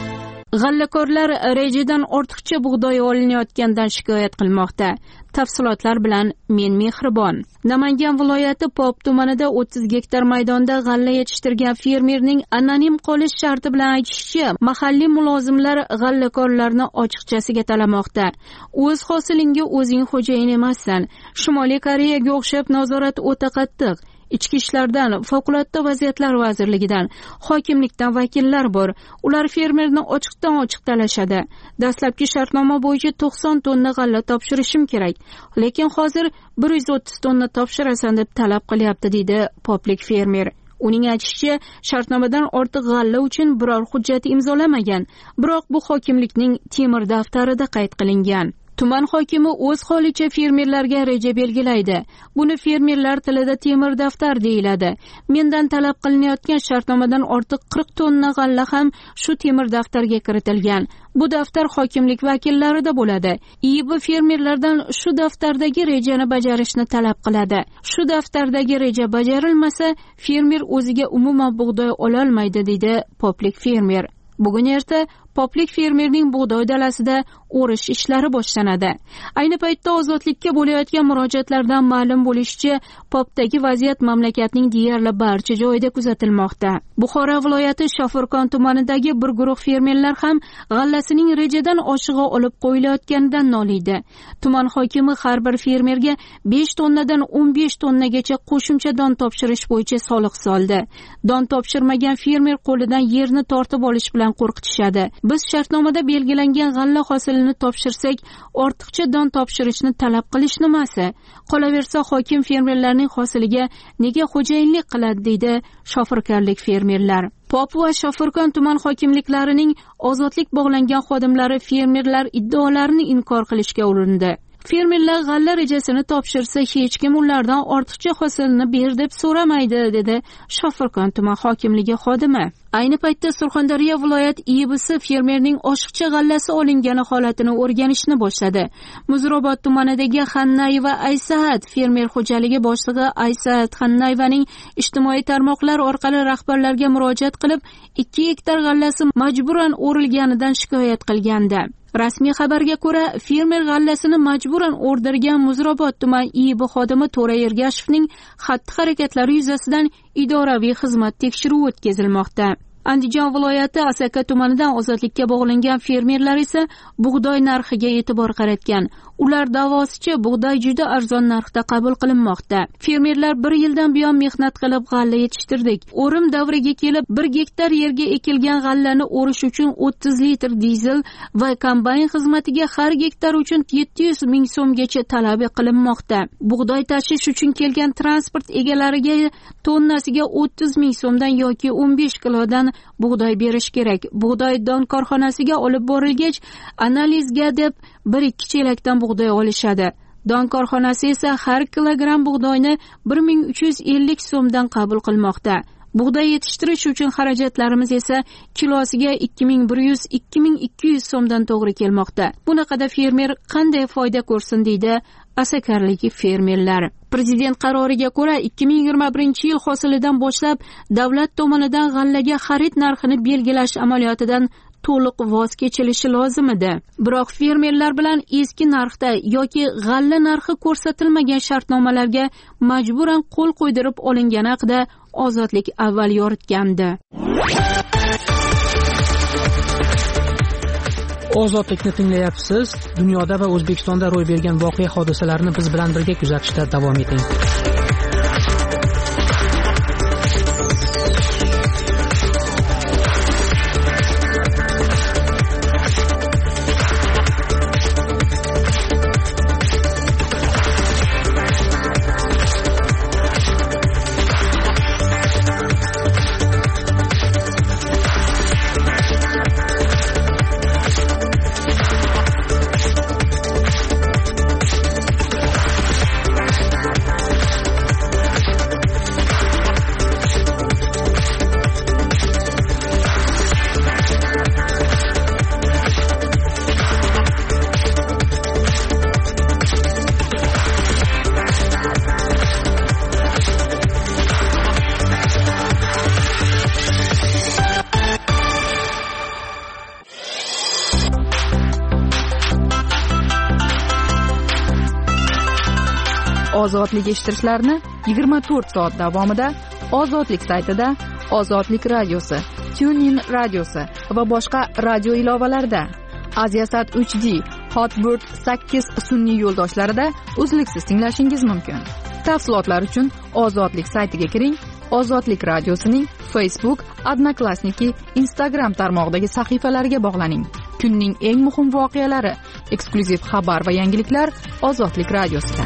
G'allakorlar rejadan ortiqcha bug'doy olinayotgandan shikoyat qilmoqda. Tafsilotlar bilan men Mehribon. Namangan viloyati Pop tumanida o'ttiz gektar maydonda g'alla yetishtirgan fermerning anonim qolish sharti bilan aytishicha, mahalliy mulozimlar g'allakorlarni ochiqchasiga talamoqda. O'z hosilingga o'zing xo'jayin emassan. Shimoliy Koreyaga o'xshab nazorat o'ta qattiq. Ichki ishlardan, favqulodda vaziyatlar vazirligidan, hokimlikdan vakillar bor. Ular fermerni ochiqdan ochiq talashadi. Dastlabki shartnoma bo'yicha to'qson tonna g'alla topshirishim kerak, lekin hozir bir yuz o'ttiz tonna topshirasan deb talab qilyapti, deydi poplik fermer. Uning aytishicha, shartnomadan ortiq g'alla uchun biror hujjat imzolamagan, biroq bu hokimlikning temir daftarida qayd qilingan. Tuman hokimi o'z holicha fermerlarga reja belgilaydi. Buni fermerlar tilida temir daftar deyiladi. Mendan talab qilinayotgan shartnomadan ortiq qirq tonna g'alla ham shu temir daftarga kiritilgan. Bu daftar hokimlik vakillarida bo'ladi. I B fermerlardan shu daftardagi rejani bajarishni talab qiladi. Shu daftardagi reja bajarilmasa, fermer o'ziga umuman bug'doy ola olmaydi, deydi poplik fermer. Bugun erta poplik fermerning bug'doy dalasida o'rish ishlari boshlanadi. Ayni paytda ozodlikka bo'layotgan murojaatlardan ma'lum bo'lishicha, popdagi vaziyat mamlakatning deyarli barcha joyida kuzatilmoqda. Buxoro viloyati Shofirkon tumanidagi bir guruh fermerlar ham g'allasining rejadan oshig'i olib qo'yilayotganidan noliydi. Tuman hokimi har bir fermerga besh tonnadan o'n besh tonnagacha qo'shimcha don topshirish bo'yicha soliq soldi. Don topshirmagan fermer qo'lidan yerni tortib olish bilan qo'rqitishadi. Biz shartnomada belgilangan g'alla hosilini topshirsak, ortiqcha don topshirishni talab qilish nimasi? Qolaversa, hokim fermerlarning hosiliga nega xo'jayinlik qiladi, deydi shofirkorlik fermerlar. Pop va Shofirkon tuman hokimliklarining ozodlik bog'langan xodimlari fermerlar iddaolarini inkor qilishga urindi. Fermerlar g'alla rejasini topshirsa, hech kim ulardan ortiqcha hosilni ber deb so'ramaydi, dedi Shofirkon tuman hokimligi xodimi. Ayni paytda Surxondaryo viloyat I B si fermerning oshiqcha g'allasi olingani holatini o'rganishni boshladi. Muzrobod tumanidagi Xannayeva Aysaat fermer xo'jaligi boshlig'i Aysaat Xannayvaning ijtimoiy tarmoqlar orqali rahbarlarga murojaat qilib, ikki gektar g'allasi majburan o'rilganidan shikoyat qilgandi. Rasmiy xabarga ko'ra, fermer g'allasini majburan o'rdirgan Muzrobod tuman I B xodimi To'ra Ergashevning xatti-harakatlari yuzasidan idoraviy xizmat tekshiruvi o'tkazilmoqda. Andijon viloyati Asaka tumanidan ozodlikka bog'langan fermerlar esa bug'doy narxiga e'tibor qaratgan. Ular davosicha bug'doy juda arzon narxda qabul qilinmoqda. Fermerlar bir yildan buyon mehnat qilib g'alla yetishtirdik. O'rim davriga kelib bir gektar yerga ekilgan g'allani o'rish uchun o'ttiz litr dizel va kombayn xizmatiga har gektar uchun yetti yuz ming so'mgacha talab qilinmoqda. Bug'doy tashish uchun kelgan transport egalariga tonnasiga o'ttiz ming so'mdan yoki o'n besh kilodan bug'doy berish kerak. Bug'doy don korxonasiga olib borilgach, analizga deb bir ikki chelakdan bug'doy olishadi. Don korxonasi esa har kilogramm bug'doyni bir ming uch yuz ellik so'mdan qabul qilmoqda. Bug'doy yetishtirish uchun xarajatlarimiz esa kilosiga ikki ming bir yuz - ikki ming ikki yuz so'mdan to'g'ri kelmoqda. Bunaqada fermer qanday foyda ko'rsin, deydi asakarlik fermerlar. Prezident qaroriga ko'ra ikki ming yigirma birinchi yil hosilidan boshlab davlat tomonidan g'allaga xarid narxini belgilash amaliyotidan to'liq voz kechilishi lozim edi. Biroq fermerlar bilan eski narxda yoki g'alla narxi ko'rsatilmagan shartnomalarga majburan qo'l qo'ydirib olingani haqida ozodlik avval yoritgandi. Ozodlikni tinglayapsiz. Dunyoda va O'zbekistonda ro'y bergan voqea hodisalarni biz bilan birga kuzatishda davom eting. ozodlik eshittirishlarini yigirma to'rt soat davomida Ozodlik saytida, Ozodlik radiosi, TuneIn radiosi va boshqa radio ilovalarida, Aziasat uch D, Hotbird sakkiz sun'iy yo'ldoshlarida uzluksiz tinglashingiz mumkin. Tafsilotlar uchun Ozodlik saytiga kiring. Ozodlik radiosining Facebook, Odnoklassniki, Instagram tarmog'idagi sahifalariga bog'laning. Kunning eng muhim voqealari, eksklyuziv xabar va yangiliklar Ozodlik radiosida.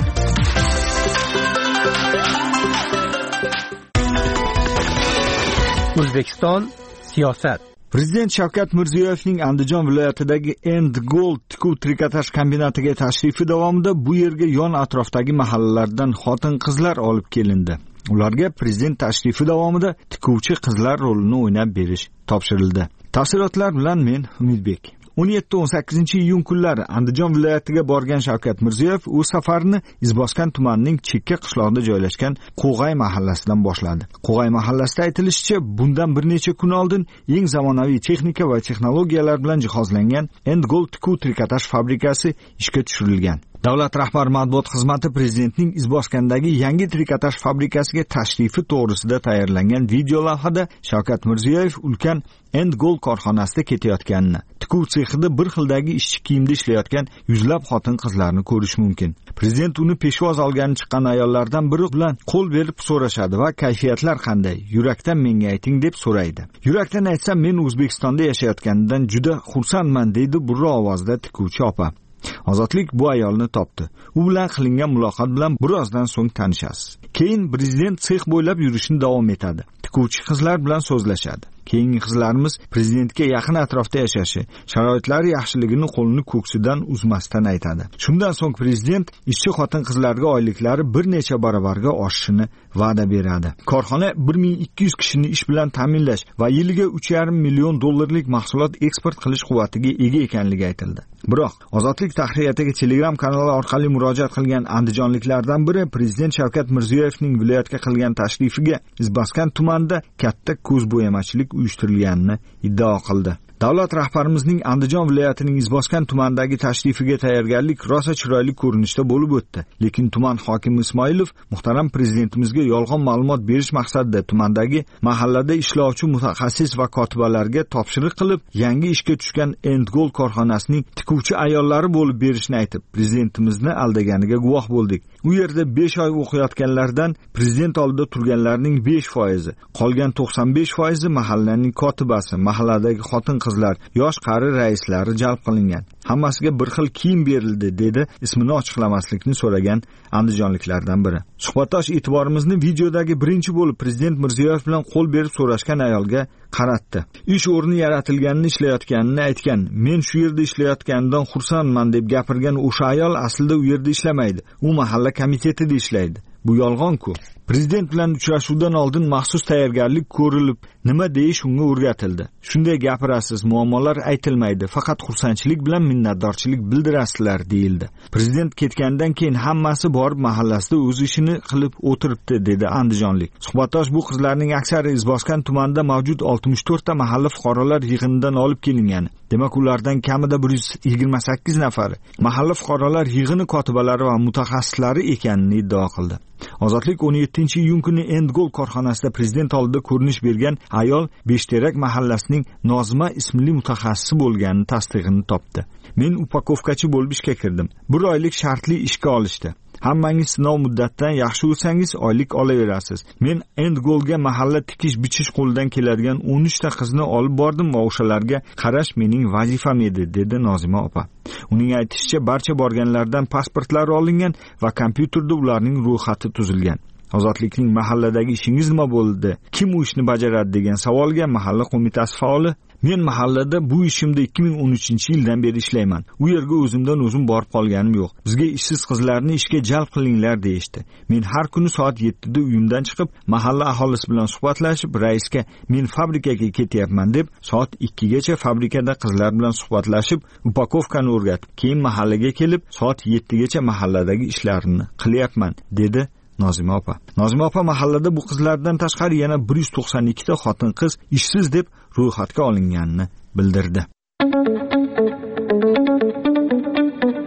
O'zbekiston siyosat. Prezident Shavkat Mirziyoyevning Andijon viloyatidagi End Gold tikuv trikotaj kombinatiga tashrifi davomida bu yerga yon atrofdagi mahallalardan xotin-qizlar olib kelindi. Ularga prezident tashrifi davomida tikuvchi qizlar rolini o'ynab berish topshirildi. Tafsilotlar bilan men Umidbek. o'n yetti o'n sakkizinchi iyun kunlari Andijon viloyatiga borgan Shavkat Mirziyoyev o'z safarini Izboskan tumanining chekka qishlog'ida joylashgan Qo'g'ay mahallasidan boshladi. Qo'g'ay mahallasida aytilishicha, bundan bir necha kun oldin eng zamonaviy texnika va texnologiyalar bilan jihozlangan End Gold tikuv trikotaj fabrikasi ishga tushirilgan. Davlat rahbari matbuot xizmati prezidentning Izboskandagi yangi trikotaj fabrikasiga tashrifi to'g'risida tayyorlangan video lavhada Shavkat Mirziyoyev ulkan End Gold korxonasida ketayotganini, tikuv sexida bir xildagi ishchi kiyimda ishlayotgan yuzlab xotin-qizlarni ko'rish mumkin. Prezident uni peshvoz olgani chiqqan ayollardan biri bilan qo'l berib so'rashadi va kayfiyatlar qanday, yurakdan menga ayting deb so'raydi. Yurakdan aytsam, men O'zbekistonda yashayotganimdan juda xursandman deydi burra ovozda tikuvchi opa. Ozodlik bu ayolni topdi. U bilan qilingan muloqot bilan birozdan so'ng tanishasiz. Keyin prezident sex bo'ylab yurishni davom etadi. Tikuvchi qizlar bilan so'zlashadi. Keyingi qizlarimiz prezidentga yaqin atrofda yashashi, sharoitlari yaxshiligini qo'lini ko'ksidan uzmasdan aytadi. Shundan so'ng prezident ishchi xotin-qizlarga oyliklari bir necha barobarga oshishini va'da beradi. Korxona bir ming ikki yuz kishini ish bilan ta'minlash va yiliga uch yarim million dollarlik mahsulot eksport qilish quvvatiga ega ekanligi aytildi. Biroq Ozodlik tahririyatiga Telegram kanali orqali murojaat qilgan andijonliklardan biri prezident Shavkat Mirziyoyevning viloyatga qilgan tashrifiga Izboskan tumanida katta ko'zbo'yamachilik uyushtirilganini iddao qildi. Davlat rahbarimizning Andijon viloyatining Izboskan tumanidagi tashrifiga tayyorgarlik rosa chiroyli ko'rinishda bo'lib o'tdi. Lekin tuman hokimi Ismoilov muhtaram prezidentimizga yolg'on ma'lumot berish maqsadida tumandagi mahallada ishlovchi mutaxassis va kotibalarga topshiriq qilib, yangi ishga tushgan End Gold korxonasining tikuvchi ayollari bo'lib berishni aytib, prezidentimizni aldaganiga guvoh bo'ldik. U yerda besh oy o'qiyotganlardan prezident oldida turganlarning besh foizi, qolgan to'qson besh foizi mahallaning kotibasi, mahalladagi xotin-qizlar, yosh qari raislari jalb qilingan. Hammasiga bir xil kiyim berildi, dedi ismini ochiqlamaslikni so'ragan andijonliklardan biri. Suhbatdosh e'tiborimizni videodagi birinchi bo'lib prezident Mirziyoyev bilan qo'l berib so'rashgan ayolga qaratdi. Ish o'rni yaratilganini ishlayotganini aytgan. Men shu yerda ishlayotgandan xursandman deb gapirgan o'sha ayol aslida u yerda ishlamaydi. U mahalla komitetida ishlaydi. Bu yolg'on-ku. Prezident bilan uchrashuvdan oldin maxsus tayyorgarlik ko'rilib, nima deyish unga o'rgatildi. Shunday gapirasiz, muammolar aytilmaydi, faqat xursandchilik bilan minnatdorchilik bildirasizlar, deyildi. Prezident ketgandan keyin hammasi borib mahallasida o'z ishini qilib o'tiribdi, dedi andijonlik. Suhbatdosh bu qizlarning aksari Izboskan tumanida mavjud oltmish to'rt ta mahalla fuqarolar yig'inidan olib kelingan. Demak, ulardan kamida bir yuz yigirma sakkiz nafari mahalla fuqarolar yig'ini kotibalari va mutaxassislari ekanini iddao qildi. Ozodlik o'n yettinchi iyun kuni End Gold korxonasida prezident oldida ko'rinish bergan ayol Beshterak mahallasining Nozima ismli mutaxassisi bo'lganini tasdig'ini topdi. Men upakovkachi bo'lib ishga kirdim. Bir oylik shartli ishga olishdi. Hammangiz sinov muddatdan yaxshi o'tsangiz oylik olaverasiz. Men End Goldga mahalla tikish bichish qo'lidan keladigan o'n uch ta qizni olib bordim va o'shalarga qarash mening vazifam edi, dedi Nozima opa. Uning aytishicha, barcha borganlardan pasportlari olingan va kompyuterda ularning ro'yxati tuzilgan. Ozodlikning mahalladagi ishingiz nima bo'ldi? Kim u ishni bajaradi degan savolga mahalla qo'mitasi faoli: Men mahallada bu ishimda ikki ming o'n uchinchi yildan beri ishlayman. U yerga o'zimdan o'zim borib qolganim yo'q. Bizga ishsiz qizlarni ishga jalb qilinglar deyishdi. Men har kuni soat yettida uyimdan chiqib, mahalla aholisi bilan suhbatlashib, raisga men fabrikaga ketyapman deb, soat ikkigacha fabrikada qizlar bilan suhbatlashib, upakovkani o'rgatib, keyin mahallaga kelib, soat yettigacha mahalladagi ishlarimni qilyapman, dedi Nozima opa. Nozima opa mahallada bu qizlardan tashqari yana bir yuz to'qson ikki ta xotin-qiz ishsiz deb ro'yxatga olinganini bildirdi.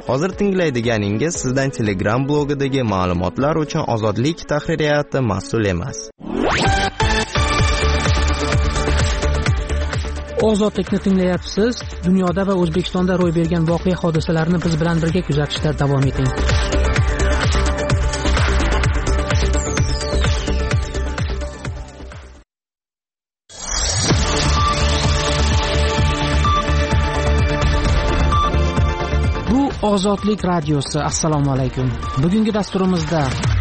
Hozir tinglaydiganingiz sizdan Telegram blogidagi ma'lumotlar uchun Ozodlik tahririyati mas'ul emas. Ozodlikni tinglayapsiz. Dunyoda va O'zbekistonda ro'y bergan voqea hodisalarni biz bilan birga kuzatishda davom eting. Bu Ozodlik radiosi. Assalomu alaykum. Bugungi dasturimizda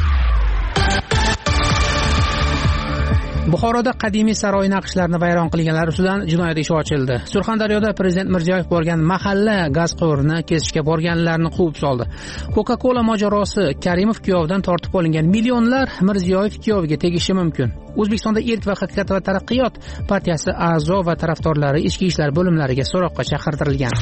Buxoroda qadimiy saroy naqshlarini vayron qilganlar ustidan jinoyat ishi ochildi. Surxondaryoda Prezident Mirziyoyev borgan mahalla gaz quvurini kesishga borganlarni quvib soldi. Coca-Cola mojarosi: Karimov kuyovidan tortib olingan millionlar Mirziyoyev kuyoviga tegishi mumkin. O'zbekistonda Erk va haqiqat va taraqqiyot partiyasi a'zo va tarafdorlari ichki ishlar bo'limlariga so'roqqa chaqirtirilgan.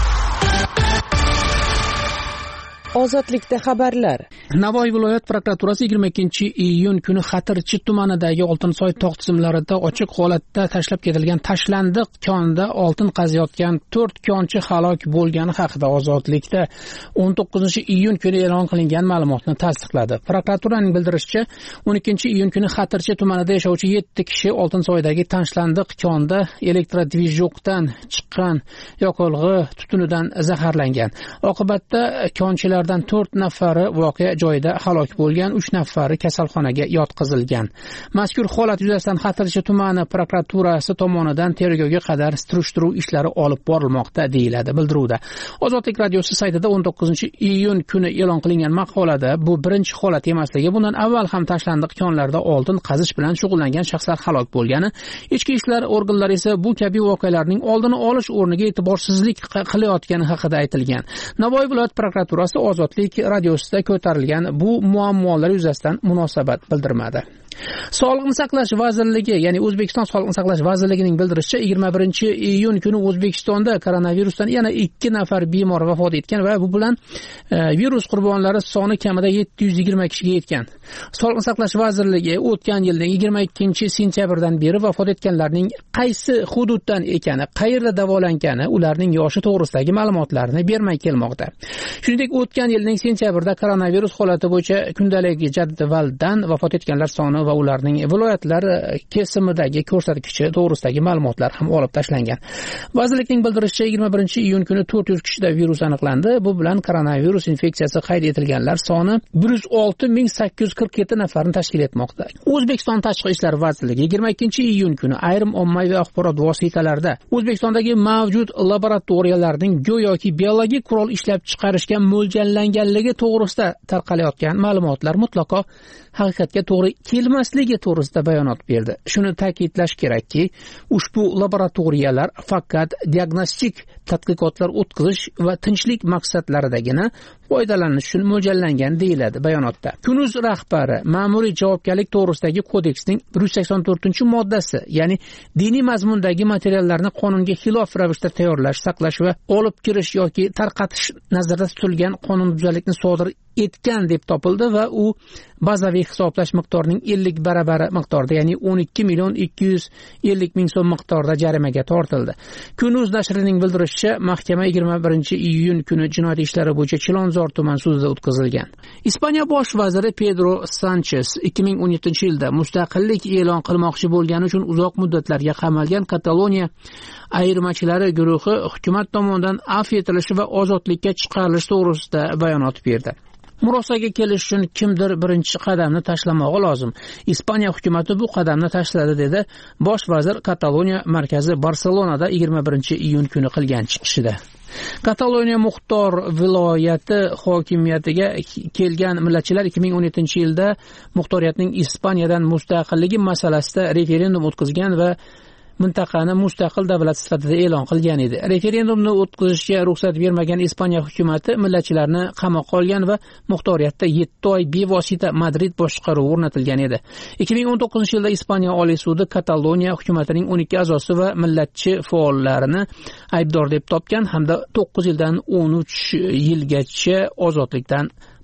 Ozodlikda xabarlar. Navoiy viloyat prokuraturasi yigirma ikkinchi iyun kuni Xatirchi tumanidagi Oltinsoy tog' tizimlarida ochiq holatda tashlab ketilgan tashlandiq konda oltin qaziyotgan to'rt konchi halok bo'lgani haqida Ozodlikda o'n to'qqizinchi iyun kuni e'lon qilingan ma'lumotni tasdiqladi. Prokuraturaning bildirishicha, o'n ikkinchi iyun kuni Xatirchi tumanida yashovchi yetti kishi Oltinsoydagi tashlandiq konda elektrodvijokdan chiqqan yoqilg'i tutunidan zaharlangan. Oqibatda konchilar to'rt nafari voqea joyida halok bo'lgan, uch nafari kasalxonaga yotqizilgan. Mazkur holat yuzasidan Xatirchi tumani prokuraturasi tomonidan tergovga qadar surishtiruv ishlari olib borilmoqda deyiladi bildiruvda. Ozodlik radiosi saytida o'n to'qqizinchi iyun kuni e'lon qilingan maqolada bu birinchi holat emasligi, bundan avval ham tashlandiq konlarda oltin qazish bilan shug'ullangan shaxslar halok bo'lgani, ichki ishlar organlari esa bu kabi voqealarning oldini olish o'rniga e'tiborsizlik qilayotgani haqida aytilgan. Navoiy viloyat prokuraturasi Ozodlik radiosida ko'tarilgan bu muammolar yuzasidan munosabat bildirmadi. Sog'liqni saqlash vazirligi, ya'ni O'zbekiston Sog'liqni saqlash vazirligining bildirishicha, yigirma birinchi iyun kuni O'zbekistonda koronavirusdan yana ikki nafar bemor vafot etgan va bu bilan e, virus qurbonlari soni kamida yetti yuz yigirma kishiga yetgan. Sog'liqni saqlash vazirligi o'tgan yilning yigirma ikkinchi sentyabrdan beri vafot etganlarning qaysi hududdan ekani, qayerda davolangani, ularning yoshi to'g'risidagi ma'lumotlarni bermay kelmoqda. Shuningdek, o'tgan yilning sentyabrda koronavirus holati bo'yicha kundalik jadvaldan vafot etganlar soni va ularning viloyatlar kesimidagi ko'rsatkichi to'g'risidagi ma'lumotlar ham olib tashlangan. Vazirlikning bildirishicha, yigirma birinchi iyun kuni to'rt yuz kishida virus aniqlandi. Bu bilan koronavirus infeksiyasi qayd etilganlar soni bir yuz olti ming sakkiz yuz qirq yetti nafarni tashkil etmoqda. O'zbekiston Tashqi ishlar vazirligi yigirma ikkinchi iyun kuni ayrim ommaviy axborot vositalarida O'zbekistondagi mavjud laboratoriyalarning go'yoki biologik qurol ishlab chiqarishga mo'ljallanganligi to'g'risida tarqalayotgan ma'lumotlar mutlaqo haqiqatga to'g'ri kelmasligi to'g'risida bayonot berdi. Shuni ta'kidlash kerakki, ushbu laboratoriyalar faqat diagnostik tadqiqotlar o'tkazish va tinchlik maqsadlaridagina foydalanish uchun mo'ljallangan deyiladi bayonotda. Kunuz rahbari ma'muriy javobgarlik to'g'risidagi kodeksning bir yuz sakson to'rtinchi moddasi, ya'ni diniy mazmundagi materiallarni qonunga xilof ravishda tayyorlash, saqlash va olib kirish yoki tarqatish nazarda tutilgan qonunbuzarlikni sodir etgan deb topildi va u bazaviy hisoblash miqdorining ellik baravari miqdorda, ya'ni o'n ikki million ikki yuz ellik ming so'm miqdorida jarimaga tortildi. Kunuz nashrining bildirishicha, mahkama yigirma birinchi iyun kuni jinoyat ishlari bo'yicha Chilonzor tuman sudida o'tkazilgan. Ispaniya bosh vaziri Pedro Sanchez ikki ming o'n yettinchi yilda mustaqillik e'lon qilmoqchi bo'lgani uchun uzoq muddatlarga qamalgan Kataloniya ayirmachilari guruhi hukumat tomonidan afv etilishi va ozodlikka chiqarilishi to'g'risida bayonot berdi. Murosaga kelish uchun kimdir birinchi qadamni tashlamoqi lozim. Ispaniya hukumatı bu qadamni tashladi, dedi bosh vazir Kataloniya markazi Barselonada yigirma birinchi iyun kuni qilgan chiqishida. Kataloniya muxtor viloyati hokimiyatiga kelgan millatchilar ikki ming o'n yettinchi yilda muxtoriyatning Ispaniyadan mustaqilligi masalasida referendum o'tkazgan va mintaqani mustaqil davlat sifatida e'lon qilgan edi. Referendumni o'tkazishga ruxsat bermagan Ispaniya hukumatı millatchilarni qamoqqa olgan va muxtoriyatda yetti oy bevosita Madrid boshqaruvi o'rnatilgan edi. ikki ming o'n to'qqizinchi yilda Ispaniya Oliy sudi Kataloniya hukumatining o'n ikki a'zosi va millatchi faollarini aybdor deb topgan hamda to'qqiz yildan o'n uch yilgacha ozodlikdan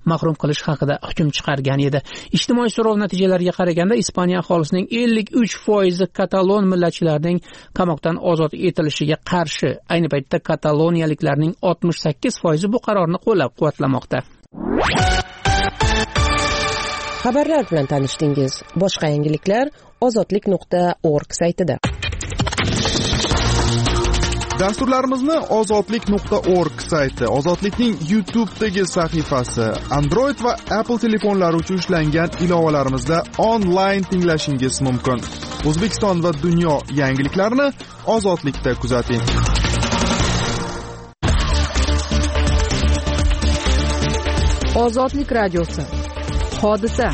mahrum qilish haqida hukm chiqargan edi. Ijtimoiy so'rov natijalariga qaraganda Ispaniya aholisining ellik uch foizi katalon millatchilarining qamoqdan ozod etilishiga qarshi, ayni paytda kataloniyaliklarning oltmish sakkiz foizi bu qarorni qo'llab-quvvatlamoqda. Xabarlar bilan tanishdingiz. Boshqa yangiliklar ozodlik nuqta org saytida. Dasturlarimizni ozodlik nuqta org sayti, Ozodlikning YouTube'dagi sahifasi, Android va Apple telefonlari uchun ishlangan ilovalarimizda onlayn tinglashingiz mumkin. O'zbekiston va dunyo yangiliklarini Ozodlikda kuzating. Ozodlik radiosi. Hodisa.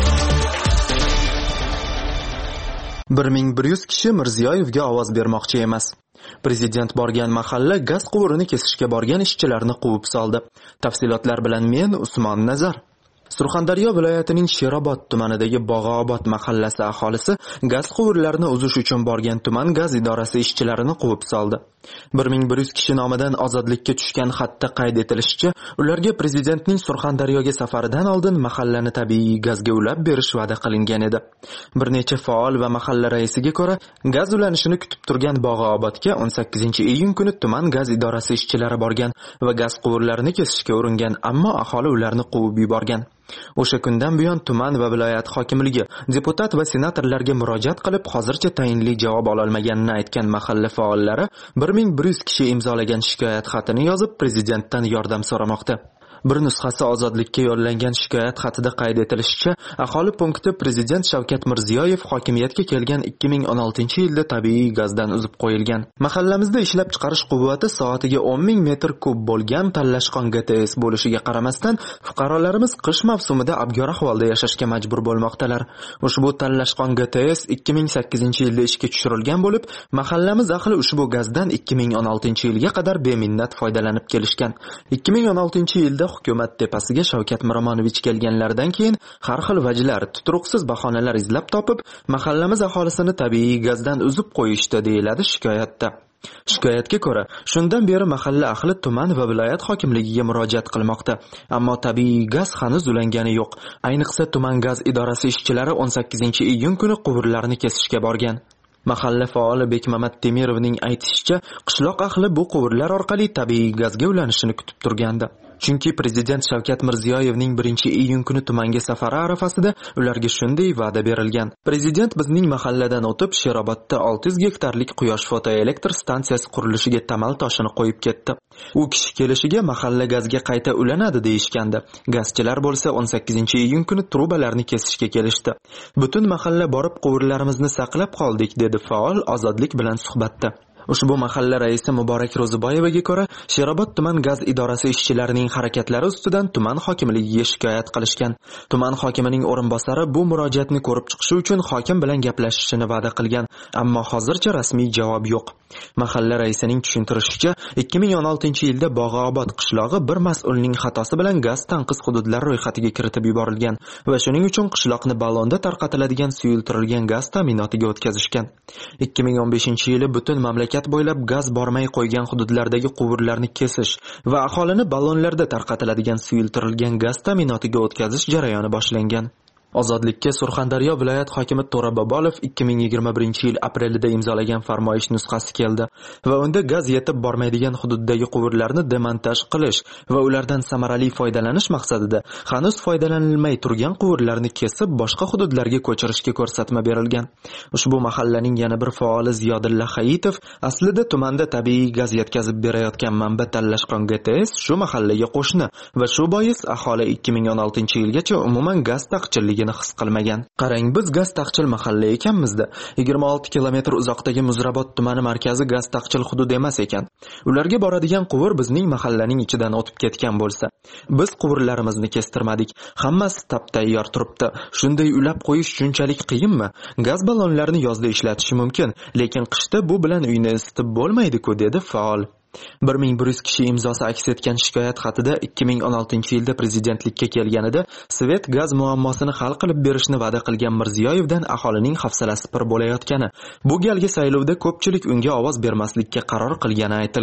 bir ming bir yuz kishi Mirziyoyevga ovoz bermoqchi emas. Prezident borgan mahalla gaz quvurini kesishga borgan ishchilarni quvib soldi. Tafsilotlar bilan men Usmon Nazar. Surxondaryo viloyatining Sherobod tumanidagi Bog'obod mahallasi aholisi gaz quvurlarini uzish uchun borgan tuman gaz idorasi ishchilarini quvib soldi. bir ming bir yuz kishi nomidan ozodlikka tushgan xatda qayd etilishicha, ularga prezidentning Surxondaryoga safaridan oldin mahallani tabiiy gazga ulab berish va'da qilingan edi. Bir necha faol va mahalla raisiga ko'ra, gaz ulanishini kutib turgan Bog'obodga o'n sakkizinchi iyun kuni tuman gaz idorasi ishchilari borgan va gaz quvurlarini kesishga uringan, ammo aholi ularni quvib yuborgan. O'sha kundan buyon tuman va viloyat hokimligi deputat va senatorlarga murojaat qilib, hozircha tayinli javob ololmaganini aytgan mahalla faollari bir ming bir yuz kishi imzolagan shikoyat xatini yozib prezidentdan yordam so'ramoqda. Bir nusxasi ozodlikka yo'llangan shikoyat xatida qayd etilishicha, aholi punkti prezident Shavkat Mirziyoyev hokimiyatga kelgan ikki ming o'n oltinchi yilda tabiiy gazdan uzib qo'yilgan. Mahallamizda ishlab chiqarish quvvati soatiga o'n ming metr kub bo'lgan Tallashqon G T S bo'lishiga qaramasdan, fuqarolarimiz qish mavsumida abgor ahvolda yashashga majbur bo'lmoqdalar. Ushbu Tallashqon G T S ikki ming sakkizinchi yilda ishga tushirilgan bo'lib, mahallamiz ahli ushbu gazdan ikki ming o'n oltinchi yilga qadar beminnat foydalanib kelishgan. ikki ming o'n oltinchi yilda hukumat tepasiga Shavkat Miromonovich kelganlaridan keyin har xil vajlar, tuturuqsiz bahonalar izlab topib, mahallamiz aholisini tabiiy gazdan uzib qo'yishdi, deyiladi shikoyatda. Shikoyatga ko'ra, shundan beri mahalla ahli tuman va viloyat hokimligiga murojaat qilmoqda, ammo tabiiy gaz hanuz ulangani yo'q. Ayniqsa tuman gaz idorasi ishchilari o'n sakkizinchi iyun kuni quvurlarni kesishga borgan. Mahalla faoli Bekmamat Temirovning aytishicha, qishloq ahli bu quvurlar orqali tabiiy gazga ulanishini kutib turgandi. Chunki prezident Shavkat Mirziyoyevning birinchi iyun kuni tumanga safari arafasida ularga shunday va'da berilgan. Prezident bizning mahalladan o'tib Sherobodda olti yuz gektarlik quyosh fotoelektr stansiyasi qurilishiga tamal toshini qo'yib ketdi. U kishi kelishiga mahalla gazga qayta ulanadi deyishgandi. Gazchilar bo'lsa o'n sakkizinchi iyun kuni trubalarni kesishga kelishdi. Butun mahalla borib quvurlarimizni saqlab qoldik, dedi faol Ozodlik bilan suhbatda. Ushbu mahalla raisi Muborak Ro'ziboyevaga ko'ra, Sherobod tuman gaz idorasi ishchilarining harakatlari ustidan tuman hokimligiga shikoyat qilishgan. Tuman hokimining o'rinbosari bu murojaatni ko'rib chiqishi uchun hokim bilan gaplashishini va'da qilgan, ammo hozircha rasmiy javob yo'q. Mahalla raisining tushuntirishicha, ikki ming o'n oltinchi yilda Bog'obod qishlog'i bir mas'ulning xatosi bilan gaz tanqis hududlar ro'yxatiga kiritib yuborilgan va shuning uchun qishloqni ballonda tarqatiladigan suyultirilgan gaz ta'minotiga o'tkazishgan. ikki ming o'n beshinchi yili butun mamlakat bo'ylab gaz bormay qo'ygan hududlardagi quvurlarni kesish va aholini ballonlarda tarqatiladigan suyultirilgan gaz ta'minotiga o'tkazish jarayoni boshlangan. Ozodlikka Surxondaryo viloyat hokimi To'ra Bobolov ikki ming yigirma birinchi yil aprelida imzolagan farmoyish nusxasi keldi va unda gaz yetib bormaydigan hududdagi quvurlarni demontaj qilish va ulardan samarali foydalanish maqsadida hanuz foydalanilmay turgan quvurlarni kesib boshqa hududlarga ko'chirishga ko'rsatma berilgan. Ushbu mahallaning yana bir faoli Ziyodulla Hayitov aslida tumanda tabiiy gaz yetkazib berayotgan manba Tallashqon G T S shu mahallaga qo'shni va shu bois aholi ikki ming o'n oltinchi yilgacha umuman gaz taqchilligini his qilmagan. Qarang, biz gaz taqchil mahalla ekanmizda. yigirma olti kilometr uzoqdagi Muzrabot tumani markazi gaz taqchil hudud emas ekan. Ularga boradigan quvur bizning mahallaning ichidan o'tib ketgan bo'lsa, biz quvurlarimizni kestirmadik. Hammasi tap-tayyor turibdi. Shunday ulab qo'yish shunchalik qiyinmi? Gaz ballonlarini yozda ishlatish mumkin, lekin qishda bu bilan uyni isitib bo'lmaydi-ku, dedi faol. bir ming bir yuz kishi imzosi aks etgan shikoyat xatida ikki ming o'n oltinchi yilda prezidentlikka kelganida Svet gaz muammosini hal qilib berishni va'da qilgan Mirziyoyevdan aholining hafsalasi pir bo'layotgani, bu galgi saylovda ko'pchilik unga ovoz bermaslikka qaror qilgani aytilgan.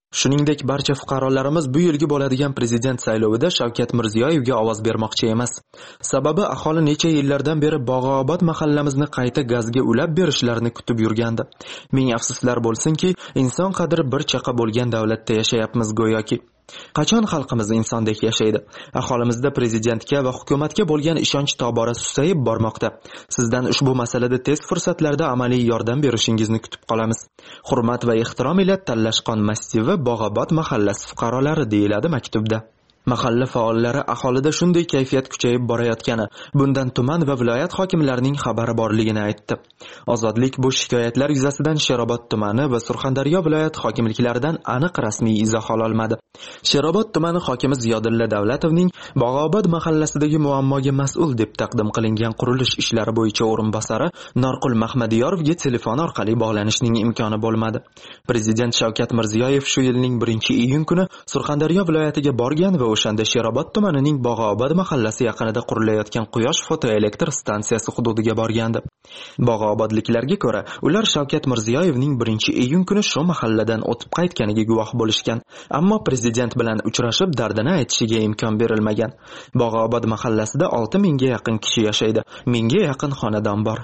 Shuningdek, barcha fuqarolarimiz bu yilgi bo'ladigan prezident saylovida Shavkat Mirziyoyevga ovoz bermoqchi emas. Sababi aholi necha yillardan beri Bog'obod mahallamizni qayta gazga ulab berishlarini kutib yurgandi. Ming afsuslar bo'lsinki, inson qadri bir chaqa bo'lgan davlatda yashayapmiz go'yoki. Qachon xalqimiz insondek yashaydi? Aholimizda prezidentga va hukumatga bo'lgan ishonch tobora susayib bormoqda. Sizdan ushbu masalada tez fursatlarda amaliy yordam berishingizni kutib qolamiz. Hurmat va ehtirom ila Tallashqon massivi Bog'obod mahallasi fuqarolari, deyiladi maktubda. Mahalla faollari aholida shunday kayfiyat kuchayib borayotgani, bundan tuman va viloyat hokimlarining xabari borligini aytdi. Ozodlik bu shikoyatlar yuzasidan Sherobod tumani va Surxondaryo viloyat hokimliklaridan aniq rasmiy izoh ololmadi. Sherobod tumani hokimi Ziyodulla Davlatovning Bog'obod mahallasidagi muammoga mas'ul deb taqdim qilingan qurilish ishlari bo'yicha o'rinbosari Norqul Mahmadiyorovga telefon orqali bog'lanishning imkoni bo'lmadi. Prezident Shavkat Mirziyoyev shu yilning birinchi iyun kuni Surxondaryo viloyatiga borgan va o'shanda Sherobod tumanining Bog'obod mahallasi yaqinida qurilayotgan quyosh fotoelektr stansiyasi hududiga borgandi. Bog'obodliklarga ko'ra, ular Shavkat Mirziyoyevning birinchi iyun kuni shu mahalladan o'tib qaytganiga guvoh bo'lishgan, ammo prezident bilan uchrashib dardini aytishiga imkon berilmagan. Bog'obod mahallasida olti mingga yaqin kishi yashaydi, mingga yaqin xonadon bor.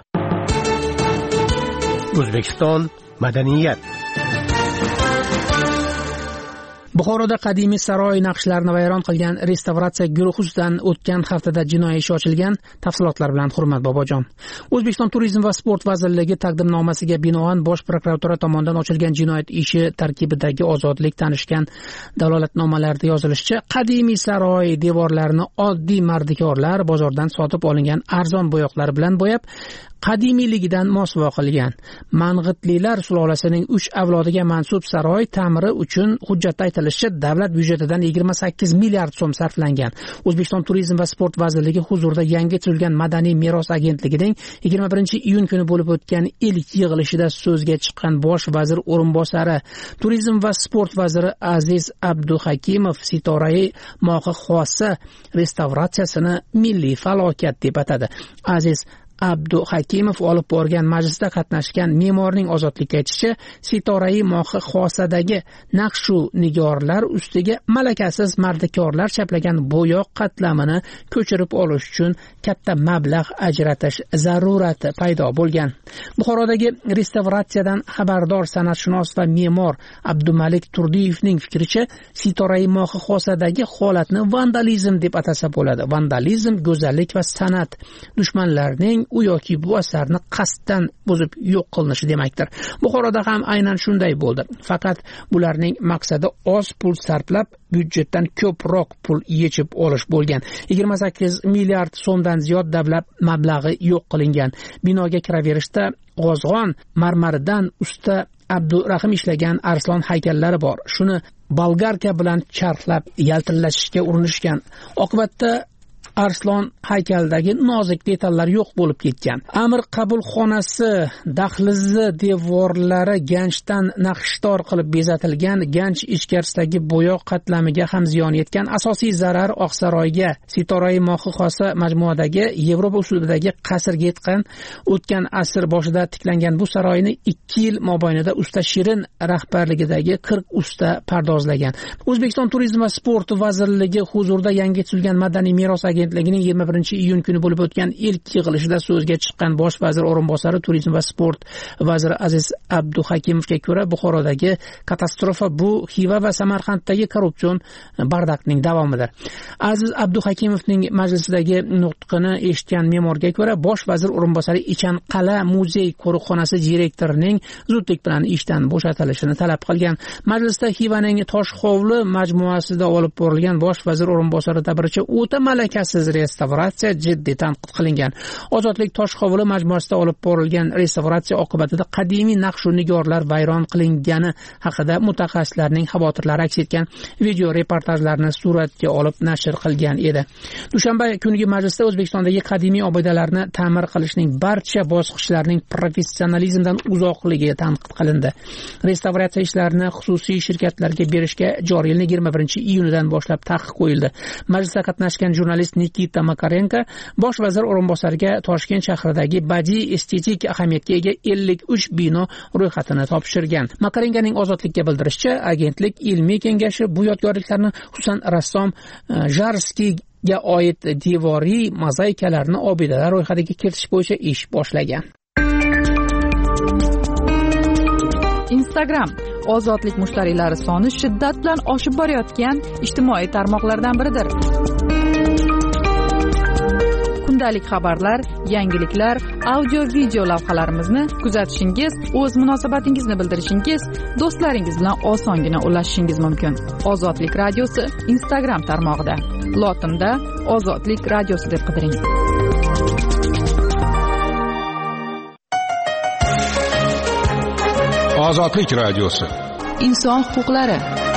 O'zbekiston madaniyat. Buxoroda qadimiy saroy naqshlarini vayron qilgan restavratsiya guruhi ustidan o'tgan haftada jinoiy ish ochilgan. Tafsilotlar bilan Hurmat Bobojon. O'zbekiston Turizm va sport vazirligi taqdimnomasiga binoan Bosh prokuratura tomonidan ochilgan jinoyat ishi tarkibidagi ozodlik tanishgan dalolatnomalarda yozilishicha, qadimiy saroy devorlarini oddiy mardikorlar bozordan sotib olingan arzon bo'yoqlar bilan bo'yab, qadimiyligidan mosuvo qilgan. Mang'itlilar sulolasining uch avlodiga mansub saroy ta'miri uchun hujjatda aytilishicha davlat byudjetidan yigirma sakkiz milliard so'm sarflangan. O'zbekiston Turizm va sport vazirligi huzurida yangi tuzilgan Madaniy meros agentligining yigirma birinchi iyun kuni bo'lib o'tgan ilk yig'ilishida so'zga chiqqan bosh vazir o'rinbosari, Turizm va sport vaziri Aziz Abduhakimov Sitorai mohi xossa restavratsiyasini milliy falokat deb atadi. Aziz Abduhakimov olib borgan majlisda qatnashgan me'morning ozodlikka aytishicha, Sitorai mohi xosadagi naqshu nigorlar ustiga malakasiz mardikorlar chaplagan bo'yoq qatlamini ko'chirib olish uchun katta mablag' ajratish zarurati paydo bo'lgan. Buxorodagi restavratsiyadan xabardor san'atshunos va me'mor Abdumalik Turdiyevning fikricha, Sitorai mohi xosadagi holatni vandalizm deb atasa bo'ladi. Vandalizm go'zallik va san'at dushmanlarining u yoki bu asarni qasddan buzib yo'q qilinishi demakdir. Buxoroda ham aynan shunday bo'ldi. Faqat bularning maqsadi oz pul sarflab, byudjetdan ko'proq pul yechib olish bo'lgan. yigirma sakkiz milliard so'mdan ziyod davlat mablag'i yo'q qilingan. Binoga kiraverishda g'ozg'on marmaridan usta Abdurahim ishlagan arslon haykallari bor. Shuni bolgarka bilan charxlab yaltillashishga urinishgan. Oqibatda arslon haykaldagi nozik detallar yo'q bo'lib ketgan. Amir qabulxonasi dahlizi devorlari ganchdan naqshdor qilib bezatilgan. Ganch ichkarisidagi bo'yoq qatlamiga ham ziyon yetgan. Asosiy zarar Oqsaroyga, Sitorai mohi xossa majmuadagi Yevropa usulidagi qasrga yetgan. O'tgan asr boshida tiklangan bu saroyni ikki yil mobaynida usta Shirin rahbarligidagi qirq usta pardozlagan. O'zbekiston Turizm va sport vazirligi huzurida yangi tuzilgan Madaniy meros agentligining yigirma birinchi iyun kuni bo'lib o'tgan ilk yig'ilishida so'zga chiqqan bosh vazir o'rinbosari Turizm va sport vaziri Aziz Abduhakimovga ko'ra, Buxorodagi katastrofa bu Xiva va Samarqanddagi korrupsion bardaqning davomidir. Aziz Abduhakimovning majlisidagi nutqini eshitgan me'morga ko'ra, bosh vazir o'rinbosari Ichan Qala muzey qo'riqxonasi direktorining zudlik bilan ishdan bo'shatilishini talab qilgan. Majlisda Xivaning Toshxovli majmuasida olib borilgan bosh vazir o'rinbosari ta'biricha o'ta malakasiz restavratsiya jiddiy tanqid qilingan. Ozodlik Toshxovli majmuasida olib borilgan restavratsiya oqibatida qadimiy naqsh va nigorlar vayron qilingani haqida mutaxassislarning xavotirlari aks etgan video reportajlarni suratga olib nashr qilgan edi. Dushanba kungi majlisda O'zbekistondagi qadimiy obidalarni ta'mir qilishning barcha bosqichlarining professionalizmdan uzoqligi tanqid qilindi. Restavratsiya ishlarini xususiy shirkatlarga berishga joriy yilning yigirma birinchi iyunidan boshlab taqiq qo'yildi. Majlisda qatnashgan jurnalist Nikita Makarenko bosh vazir o'rinbosariga Toshkent shahridagi badiiy estetik ahamiyatga ega ellik uch bino ro'yxatini topshirgan. Makarenkoning ozodlikka bildirishicha, agentlik ilmiy kengashi bu yodgorliklarni, xususan rassom Jarskiyga oid devoriy mozaikalarni obidalar ro'yxatiga kiritish bo'yicha ish boshlagan. Instagram ozodlik mushtariylari soni shiddat bilan oshib borayotgan ijtimoiy tarmoqlardan biridir. Kundalik xabarlar, yangiliklar, audio video lavhalarimizni kuzatishingiz, o'z munosabatingizni bildirishingiz, do'stlaringiz bilan osongina ulashishingiz mumkin. Ozodlik radiosi Instagram tarmog'ida. Lotinda Ozodlik radiosi deb qidiring. Ozodlik radiosi. Inson huquqlari.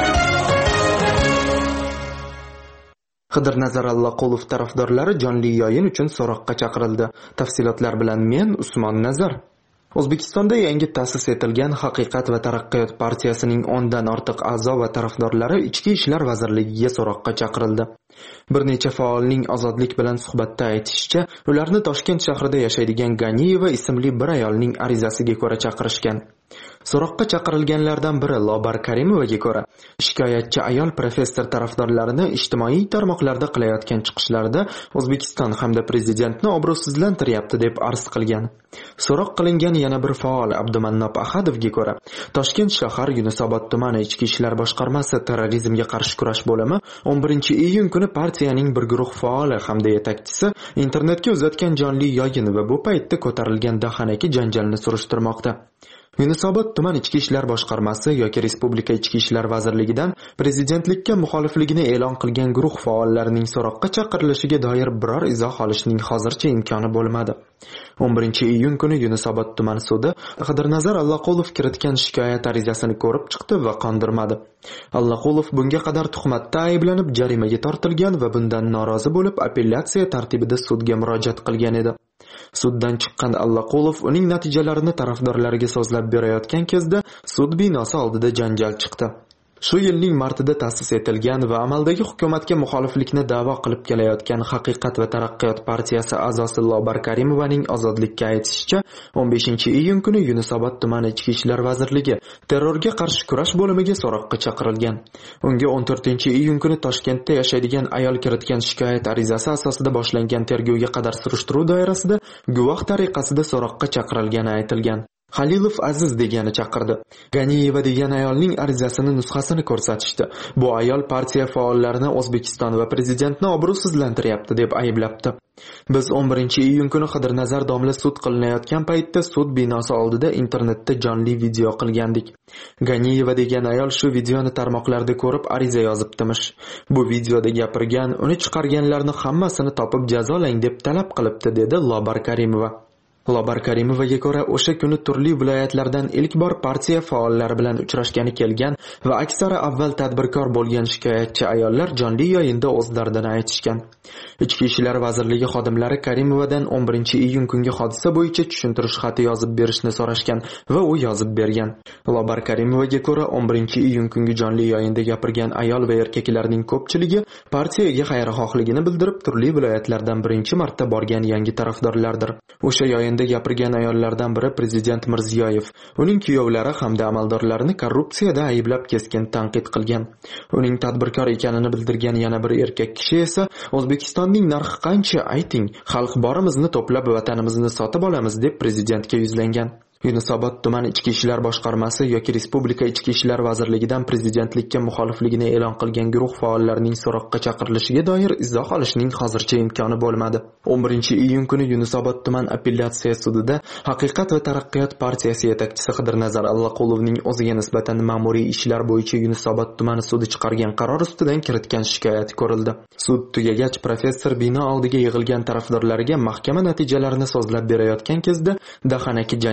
Qidirnazar Allaqulov tarafdorlari jonli yayın uchun so'roqqa chaqirildi. Tafsilotlar bilan men Usmon Nazar. O'zbekistonda yangi ta'sis etilgan Haqiqat va taraqqiyot partiyasining o'ndan ortiq a'zo va tarafdorlari Ichki ishlar vazirligiga so'roqqa chaqirildi. Bir necha faolning Ozodlik bilan suhbatda aytishicha, ularni Toshkent shahrida yashaydigan Ganiyeva ismli bir ayolning arizasiga ko'ra chaqirishgan. So'roqqa chaqirilganlardan biri Lobar Karimovaga ko'ra, shikoyatchi ayol professor tarafdorlarini ijtimoiy tarmoqlarda qilayotgan chiqishlarida O'zbekiston hamda prezidentni obro'sizlantiryapti deb arz qilgan. So'roq qilingan yana bir faol Abdumannop Ahadovga ko'ra, Toshkent shahar Yunusobod tumani Ichki ishlar boshqarmasi terrorizmga qarshi kurash bo'limi o'n birinchi iyun kuni partiyaning bir guruh faoli hamda yetakchisi internetga uzatgan jonli yayın va bu paytda ko'tarilgan dahanaki janjalni surishtirmoqda. Yunusobod tuman Ichki ishlar boshqarmasi yoki Respublika Ichki ishlar vazirligidan prezidentlikka muxolifligini e'lon qilgan guruh faollarining so'roqqa chaqirilishiga doir biror izoh olishning hozircha imkoni bo'lmadi. o'n birinchi iyun kuni Yunusobod tuman sudi Qidirnazar Allaqulov kiritgan shikoyat arizasini ko'rib chiqdi va qondirmadi. Allaqulov bunga qadar tuhmatda ayblanib jarimaga tortilgan va bundan norozi bo'lib apellyatsiya tartibida sudga murojaat qilgan edi. Suddan chiqqan Allaqulov uning natijalarini tarafdorlariga so'zlab berayotgan kezda sud binosi oldida janjal chiqdi. Shu yilning martida ta'sis etilgan va amaldagi hukumatga muxoliflikni da'vo qilib kelayotgan Haqiqat va taraqqiyot partiyasi a'zosi Lobar Karimovaning Ozodlikka aytishicha, o'n beshinchi iyun kuni Yunusobod tumani Ichki ishlar vazirligi terrorga qarshi kurash bo'limiga so'roqqa chaqirilgan. Unga o'n to'rtinchi iyun kuni Toshkentda yashaydigan ayol kiritgan shikoyat arizasi asosida boshlangan tergovga qadar surishtiruv doirasida guvoh tariqasida so'roqqa chaqirilgani aytilgan. Halilov Aziz degani chaqirdi. Ganiyeva degan ayolning arizasini nusxasini ko'rsatishdi. Bu ayol partiya faollarini O'zbekiston va prezidentni obro'sizlantiryapti deb ayblabdi. Biz o'n birinchi iyun kuni Qidirnazar domla sud qilinayotgan paytda sud binosi oldida internetda jonli video qilgandik. Ganiyeva degan ayol shu videoni tarmoqlarda ko'rib ariza yozibdimish. Bu videoda gapirgan, uni chiqarganlarni hammasini topib jazolang deb talab qilibdi, dedi Lobar Karimova. Lobar Karimovaga ko'ra, o'sha kuni turli viloyatlardan ilk bor partiya faollari bilan uchrashgani kelgan va aksari avval tadbirkor bo'lgan shikoyatchi ayollar jonli yayında o'z dardini aytishgan. Ichki ishlar vazirligi xodimlari Karimovadan o'n birinchi iyun kungi hodisa bo'yicha tushuntirish xati yozib berishni so'rashgan va u yozib bergan. Lobar Karimovaga ko'ra, o'n birinchi iyun kungi jonli yayında gapirgan ayol va erkaklarning ko'pchiligi partiyaga xayrixohligini bildirib, turli viloyatlardan birinchi marta borgan yangi tarafdorlardir. O'sha yayında gapirgan ayollardan biri prezident Mirziyoyev, uning kuyovlari hamda amaldorlarini korrupsiyada ayblab keskin tanqid qilgan. Uning tadbirkor ekanini bildirgan yana bir erkak kishi esa O'zbekistonning narxi qancha ayting, xalq borimizni to'plab vatanimizni sotib olamiz deb prezidentga yuzlangan. Yunusobod tumani Ichki ishlar boshqarmasi yoki Respublika Ichki ishlar vazirligidan prezidentlikka muxolifligini e'lon qilgan guruh faollarining so'roqqa chaqirilishiga doir izoh olishning hozircha imkoni bo'lmadi. o'n birinchi iyun kuni Yunusobod tuman apellyatsiya sudida Haqiqat va taraqqiyot partiyasi yetakchisi Qidirnazar Allaqulovning o'ziga nisbatan ma'muriy ishlar bo'yicha Yunusobod tumani sudi chiqargan qaror ustidan kiritgan shikoyati ko'rildi. Sud tugagach, professor bino oldiga yig'ilgan tarafdorlariga mahkama natijalarini so'zlab berayotgan kezda dahanaki janjal ham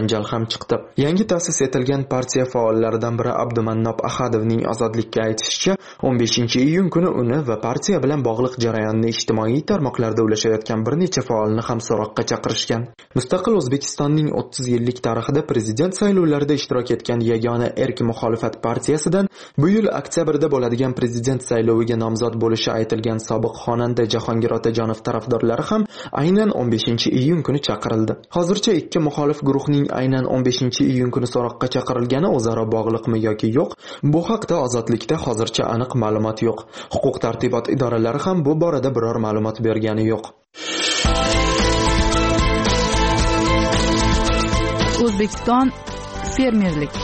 ham chiqdi. Yangi ta'sis etilgan partiya faollaridan biri Abdumannob Ahadovning Ozodlikka aytishicha, o'n beshinchi iyun kuni uni va partiya bilan bog'liq jarayonni ijtimoiy tarmoqlarda ulashayotgan bir necha faolni ham so'roqqa chaqirishgan. Mustaqil O'zbekistonning o'ttiz yillik tarixida prezident saylovlarida ishtirok etgan yagona erk muxolifat partiyasidan bu yil oktyabrda bo'ladigan prezident sayloviga nomzod bo'lishi aytilgan sobiq xonanda Jahongir Otajonov tarafdorlari ham aynan o'n beshinchi iyun kuni chaqirildi. Hozircha ikki muxolif guruhning aynan o'n beshinchi iyun kuni so'roqqa chaqirilgani o'zaro bog'liqmi yoki yo'q, bu haqda Ozodlikda hozircha aniq ma'lumot yo'q. Huquq tartibot idoralari ham bu borada biror ma'lumot bergani yo'q. O'zbekiston fermerlik.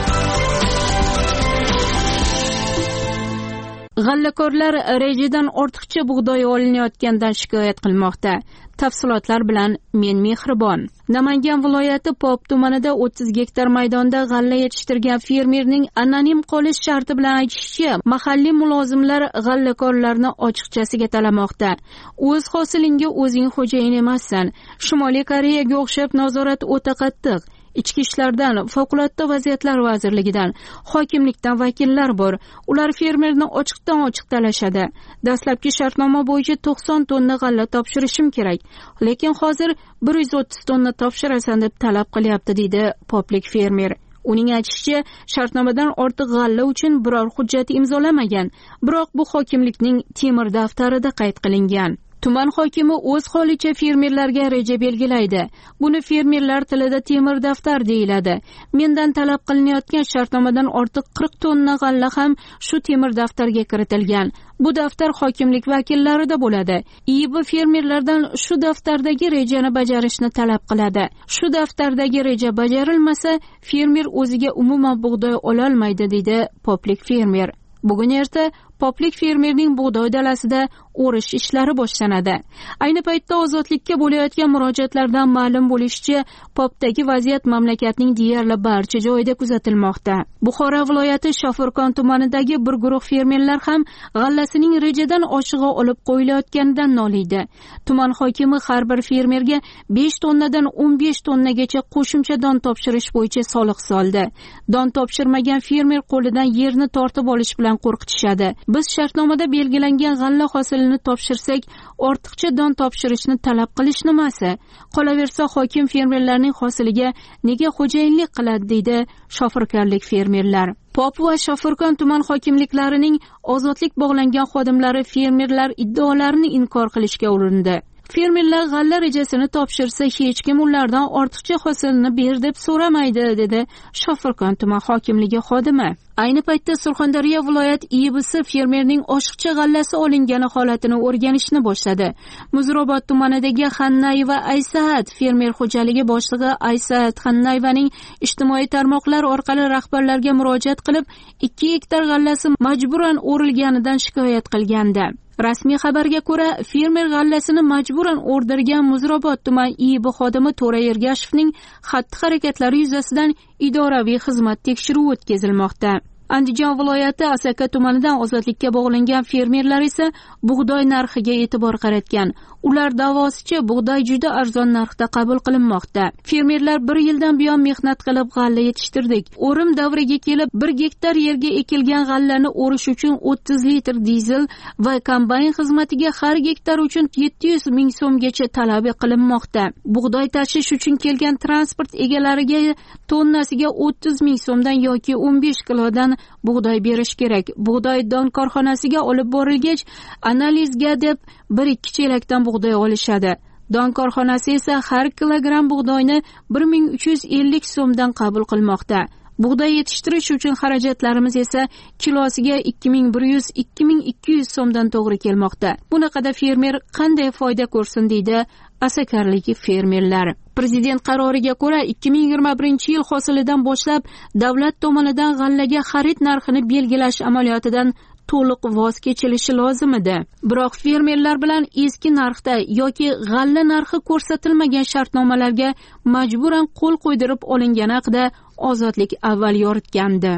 G'allakorlar rejadan ortiqcha bug'doy olinayotgandan shikoyat qilmoqda. Tafsilotlar bilan men Mehribon. Namangan viloyati Pop tumanida o'ttiz gektar maydonda g'alla yetishtirgan fermerning anonim qolish sharti bilan aytishicha, mahalliy mulozimlar g'allakorlarni ochiqchasiga talamoqda. O'z hosilingga o'zing xo'jayin emassan. Shimoliy Koreyaga o'xshab nazorat o'ta qattiq. Ichki ishlardan, favqulodda vaziyatlar vazirligidan, hokimlikdan vakillar bor. Ular fermerni ochiqdan ochiq talashadi. Dastlabki shartnoma bo'yicha to'qson tonna g'alla topshirishim kerak, lekin hozir bir yuz o'ttiz tonna topshirasan deb talab qilyapti, deydi poplik fermer. Uning aytishicha, shartnomadan ortiq g'alla uchun biror hujjat imzolamagan, biroq bu hokimlikning temir daftarida qayd qilingan. Tuman hokimi o'z holicha fermerlarga reja belgilaydi. Buni fermerlar tilida temir daftar deyiladi. Mendan talab qilinayotgan shartnomadan ortiq qirq tonna g'alla ham shu temir daftarga kiritilgan. Bu daftar hokimlik vakillarida bo'ladi. I B fermerlardan shu daftardagi rejani bajarishni talab qiladi. Shu daftardagi reja bajarilmasa, fermer o'ziga umuman bug'doy ola olmaydi, deydi poplik fermer. Bugun erta poplik fermerning bug'doy dalasida o'rish ishlari boshlanadi. Ayni paytda Ozodlikka bo'layotgan murojaatlardan ma'lum bo'lishicha, popdagi vaziyat mamlakatning deyarli barcha joyida kuzatilmoqda. Buxoro viloyati Shofirkon tumanidagi bir guruh fermerlar ham g'allasining rejadan oshig'i olib qo'yilayotganidan noliydi. Tuman hokimi har bir fermerga besh tonnadan o'n besh tonnagacha qo'shimcha don topshirish bo'yicha soliq soldi. Don topshirmagan fermer qo'lidan yerni tortib olish bilan qo'rqitishadi. Biz shartnomada belgilangan g'alla hosilini topshirsak, ortiqcha don topshirishni talab qilish nimasi? Qolaversa, hokim fermerlarning hosiliga nega xo'jayinlik qiladi, deydi shofirkonlik fermerlar. Pop va Shofirkon tuman hokimliklarining ozodlik bog'langan xodimlari fermerlar iddaolarini inkor qilishga urindi. Fermerlar g'alla rejasini topshirsa, hech kim ulardan ortiqcha hosilni ber deb so'ramaydi, dedi Shofirkon tuman hokimligi xodimi. Ayni paytda Surxondaryo viloyat I B S fermerning oshiqcha g'allasi olingani holatini o'rganishni boshladi. Muzrobot tumanidagi Xannayeva Aysaat fermer xo'jaligi boshlig'i Aysaat Xannayvaning ijtimoiy tarmoqlar orqali rahbarlarga murojaat qilib, ikki gektar g'allasi majburan o'rilganidan shikoyat qilgandi. Rasmiy xabarga ko'ra, fermer g'allasini majburan o'rdirgan Muzrobot tuman I B xodimi To'ra Ergashevning xatti-harakatlari yuzasidan idoraviy xizmat tekshiruvi o'tkazilmoqda. Andijon viloyati Asaka tumanidan ozodlikka bog'langan fermerlar esa bug'doy narxiga e'tibor qaratgan. Ular davosicha bug'doy juda arzon narxda qabul qilinmoqda. Fermerlar bir yildan buyon mehnat qilib g'alla yetishtirdik. O'rim davriga kelib bir gektar yerga ekilgan g'allani o'rish uchun o'ttiz litr dizel va kombayn xizmatiga har gektar uchun yetti yuz ming so'mgacha talab qilinmoqda. Bug'doy tashish uchun kelgan transport egalariga tonnasiga o'ttiz ming so'mdan yoki o'n besh kilodan bug'doy berish kerak. Bug'doy don korxonasiga olib borilgach, analizga deb bir ikki chelakdan bug'doy olishadi. Don korxonasi esa har kilogramm bug'doyni bir ming uch yuz ellik so'mdan qabul qilmoqda. Bug'doy yetishtirish uchun xarajatlarimiz esa kilosiga ikki ming bir yuz - ikki ming ikki yuz so'mdan to'g'ri kelmoqda. Bunaqada fermer qanday foyda ko'rsin, deydi asakarlik fermerlar. Prezident qaroriga ko'ra ikki ming yigirma birinchi yil hosilidan boshlab davlat tomonidan g'allaga xarid narxini belgilash amaliyotidan to'liq voz kechilishi lozim edi. Biroq fermerlar bilan eski narxda yoki g'alla narxi ko'rsatilmagan shartnomalarga majburan qo'l qo'ydirib olingani haqida Ozodlik avval yoritgandi.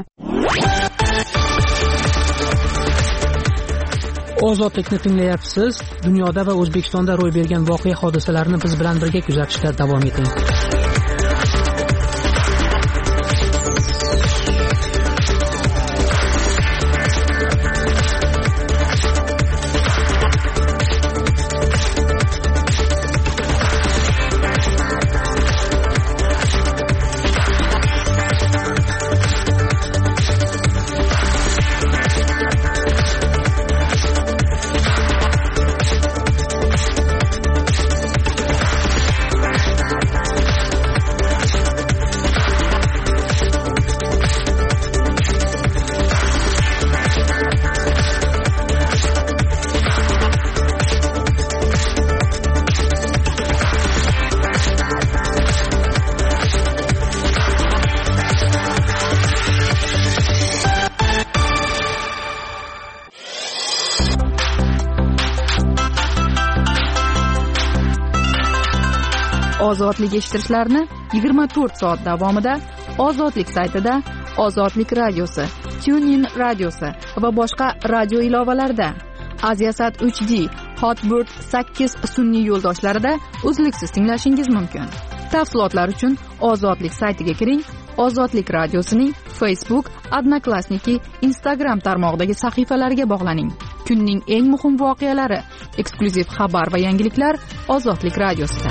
Ozodlikni tinglayapsiz. Dunyoda va O'zbekistonda ro'y bergan voqea hodisalarni biz bilan birga kuzatishda davom eting. ozodlik eshittirishlarini yigirma to'rt soat davomida Ozodlik saytida, Ozodlik radiosi, TuneIn radiosi va boshqa radio ilovalarida, Aziasat uch D, Hotbird sakkiz sun'iy yo'ldoshlarida uzluksiz tinglashingiz mumkin. Tafsilotlar uchun Ozodlik saytiga kiring. Ozodlik radiosining Facebook, Odnoklassniki, Instagram tarmog'idagi sahifalariga bog'laning. Kunning eng muhim voqealari, eksklyuziv xabar va yangiliklar Ozodlik radiosida.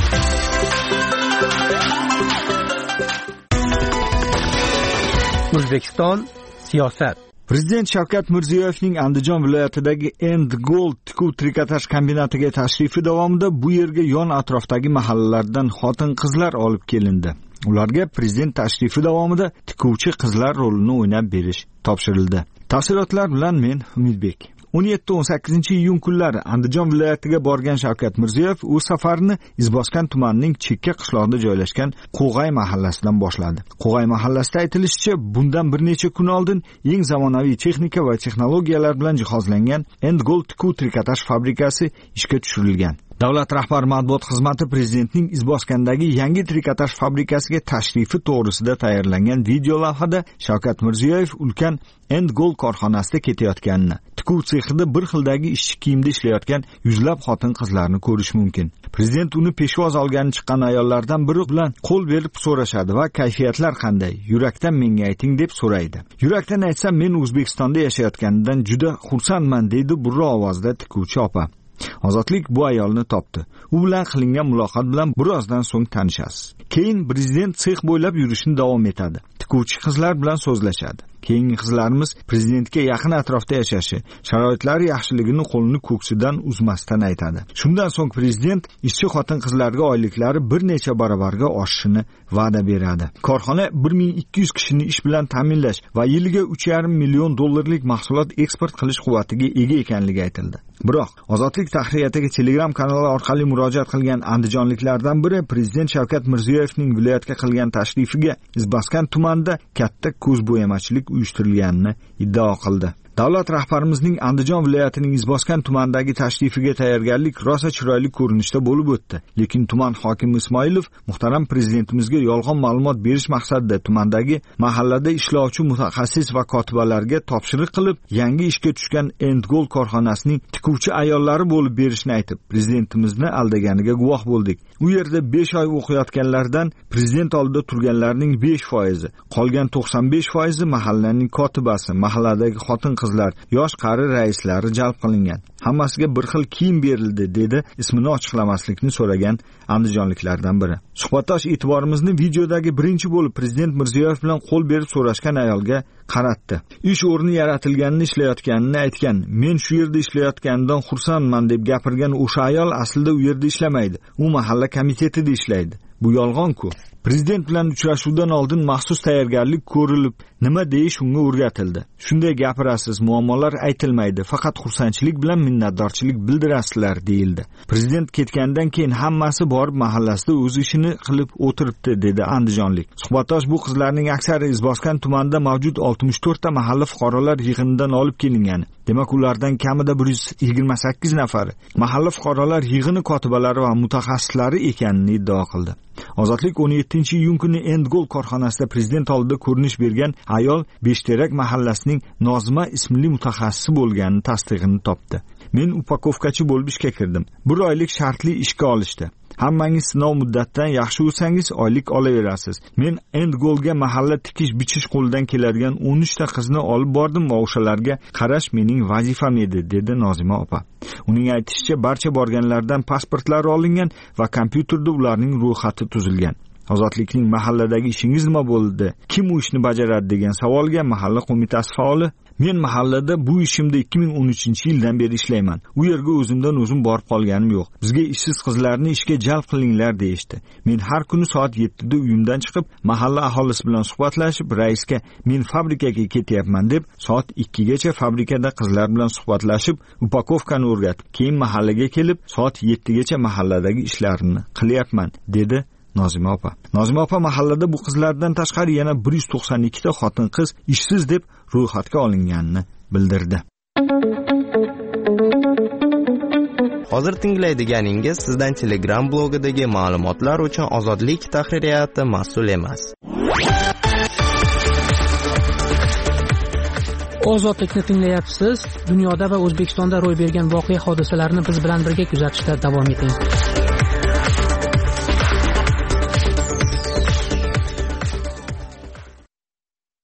O'zbekiston siyosat. Prezident Shavkat Mirziyoyevning Andijon viloyatidagi End Gold tikuv trikotaj kombinatiga tashrifi davomida bu yerga yon atrofdagi mahallalardan xotin-qizlar olib kelindi. Ularga prezident tashrifi davomida tikuvchi qizlar rolini o'ynab berish topshirildi. Tafsilotlar bilan men Umidbek. o'n yetti o'n sakkizinchi iyun kunlari Andijon viloyatiga borgan Shavkat Mirziyoyev o'z safarini Izboskan tumanining chekka qishloqida joylashgan Qo'g'ay mahallasidan boshladi. Qo'g'ay mahallasida aytilishicha, bundan bir necha kun oldin eng zamonaviy texnika va texnologiyalar bilan jihozlangan End Gold tikuv trikotaj fabrikasi ishga tushirilgan. Davlat rahbari matbuot xizmati prezidentning Izboskandagi yangi trikotaj fabrikasiga tashrifi to'g'risida tayyorlangan video lavhada Shavkat Mirziyoyev ulkan End Gold korxonasida ketayotganini, tikuv sexida bir xildagi ishchi kiyimda ishlayotgan yuzlab xotin-qizlarni ko'rish mumkin. Prezident uni peshvoz olgani chiqqan ayollardan biri bilan qo'l berib so'rashadi va kayfiyatlar qanday, yurakdan menga ayting deb so'raydi. Yurakdan aytsam, men O'zbekistonda yashayotganimdan juda xursandman, deydi burra ovozda tikuvchi opa. Ozodlik bu ayolni topdi. U bilan qilingan muloqot bilan birozdan so'ng tanishasiz. Keyin prezident sex bo'ylab yurishni davom etadi. Tikuvchi qizlar bilan so'zlashadi. Keyingi qizlarimiz prezidentga yaqin atrofda yashashi, sharoitlari yaxshiligini qo'lini ko'ksidan uzmasdan aytadi. Shundan so'ng prezident ishchi xotin-qizlarga oyliklari bir necha barobarga oshishini va'da beradi. Korxona bir ming ikki yuz kishini ish bilan ta'minlash va yiliga uch yarim million dollarlik mahsulot eksport qilish quvvatiga ega ekanligi aytildi. Biroq Ozodlik tahririyatiga Telegram kanali orqali murojaat qilgan andijonliklardan biri prezident Shavkat Mirziyoyevning viloyatga qilgan tashrifiga Izboskan tumanida katta ko'zbo'yamachilik uyushtirilganini iddao qildi. Davlat rahbarimizning Andijon viloyatining Izboskan tumanidagi tashrifiga tayyorgarlik rosa chiroyli ko'rinishda bo'lib o'tdi. Lekin tuman hokimi Ismoilov muhtaram prezidentimizga yolg'on ma'lumot berish maqsadida tumandagi mahallada ishlovchi mutaxassis va kotibalarga topshiriq qilib, yangi ishga tushgan End Gold korxonasining tikuvchi ayollari bo'lib berishni aytib, prezidentimizni aldaganiga guvoh bo'ldik. U yerda besh oy o'qiyotganlardan prezident oldida turganlarning besh foizi, qolgan to'qson besh foizi mahallaning kotibasi, mahalladagi xotin-qizlar, yosh qari raislari jalb qilingan. Hammasiga bir xil kiyim berildi, dedi ismini ochiqlamaslikni so'ragan andijonliklardan biri. Suhbatdosh e'tiborimizni videodagi birinchi bo'lib prezident Mirziyoyev bilan qo'l berib so'rashgan ayolga qaratdi. Ish o'rni yaratilganini ishlayotganini aytgan. Men shu yerda ishlayotganidan xursandman deb gapirgan o'sha ayol aslida u yerda ishlamaydi. U mahalla komitetida ishlaydi. Bu yolg'on-ku. Prezident bilan uchrashuvdan oldin maxsus tayyorgarlik ko'rilib, nima deyish unga o'rgatildi. Shunday gapirasiz, muammolar aytilmaydi, faqat xursandchilik bilan minnatdorchilik bildirasizlar, deyildi. Prezident ketgandan keyin hammasi borib mahallasida o'z ishini qilib o'tiribdi, dedi andijonlik. Suhbatdosh bu qizlarning aksari Izboskan tumanida mavjud oltmish to'rt ta mahalla fuqarolar yig'inidan olib kelingani. Demak, ulardan kamida bir yuz yigirma sakkiz nafari mahalla fuqarolar yig'ini kotibalari va mutaxassislari ekanini iddao qildi. Ozodlik o'n yettinchi iyun kuni End Gold korxonasida prezident oldida ko'rinish bergan ayol Beshterak mahallasining Nozima ismli mutaxassisi bo'lganini tasdig'ini topdi. Men upakovkachi bo'lib ishga kirdim. Bir oylik shartli ishga olishdi. Hammangiz sinov muddatidan yaxshi o'tsangiz oylik olaverasiz. Men End Goldga mahalla tikish bichish qo'lidan keladigan o'n uch ta qizni olib bordim va o'shalarga qarash mening vazifam edi, dedi Nozima opa. Uning aytishicha, barcha borganlardan pasportlari olingan va kompyuterda ularning ro'yxati tuzilgan. Ozodlikning mahalladagi ishingiz nima bo'ldi? Kim u ishni bajaradi degan savolga mahalla qo'mitasi faoli: Men mahallada bu ishimda ikki ming o'n uchinchi yildan beri ishlayman. U yerga o'zimdan o'zim borib qolganim yo'q. Bizga ishsiz qizlarni ishga jalb qilinglar deyishdi. Men har kuni soat yettida uyimdan chiqib, mahalla aholisi bilan suhbatlashib, raisga men fabrikaga ketyapman deb, soat ikkigacha fabrikada qizlar bilan suhbatlashib, upakovkani o'rgatib, keyin mahallaga kelib, soat yettigacha mahalladagi ishlarimni qilyapman, dedi Nozima opa. Nozima opa mahallada bu qizlardan tashqari yana bir yuz to'qson ikki ta xotin-qiz ishsiz deb ro'yxatga olinganini bildirdi. Hozir tinglaydiganingiz sizdan Telegram blogidagi ma'lumotlar uchun Ozodlik tahririyati mas'ul emas. Ozodlikni tinglayapsiz. Dunyoda va O'zbekistonda ro'y bergan voqea hodisalarni biz bilan birga kuzatishda davom eting.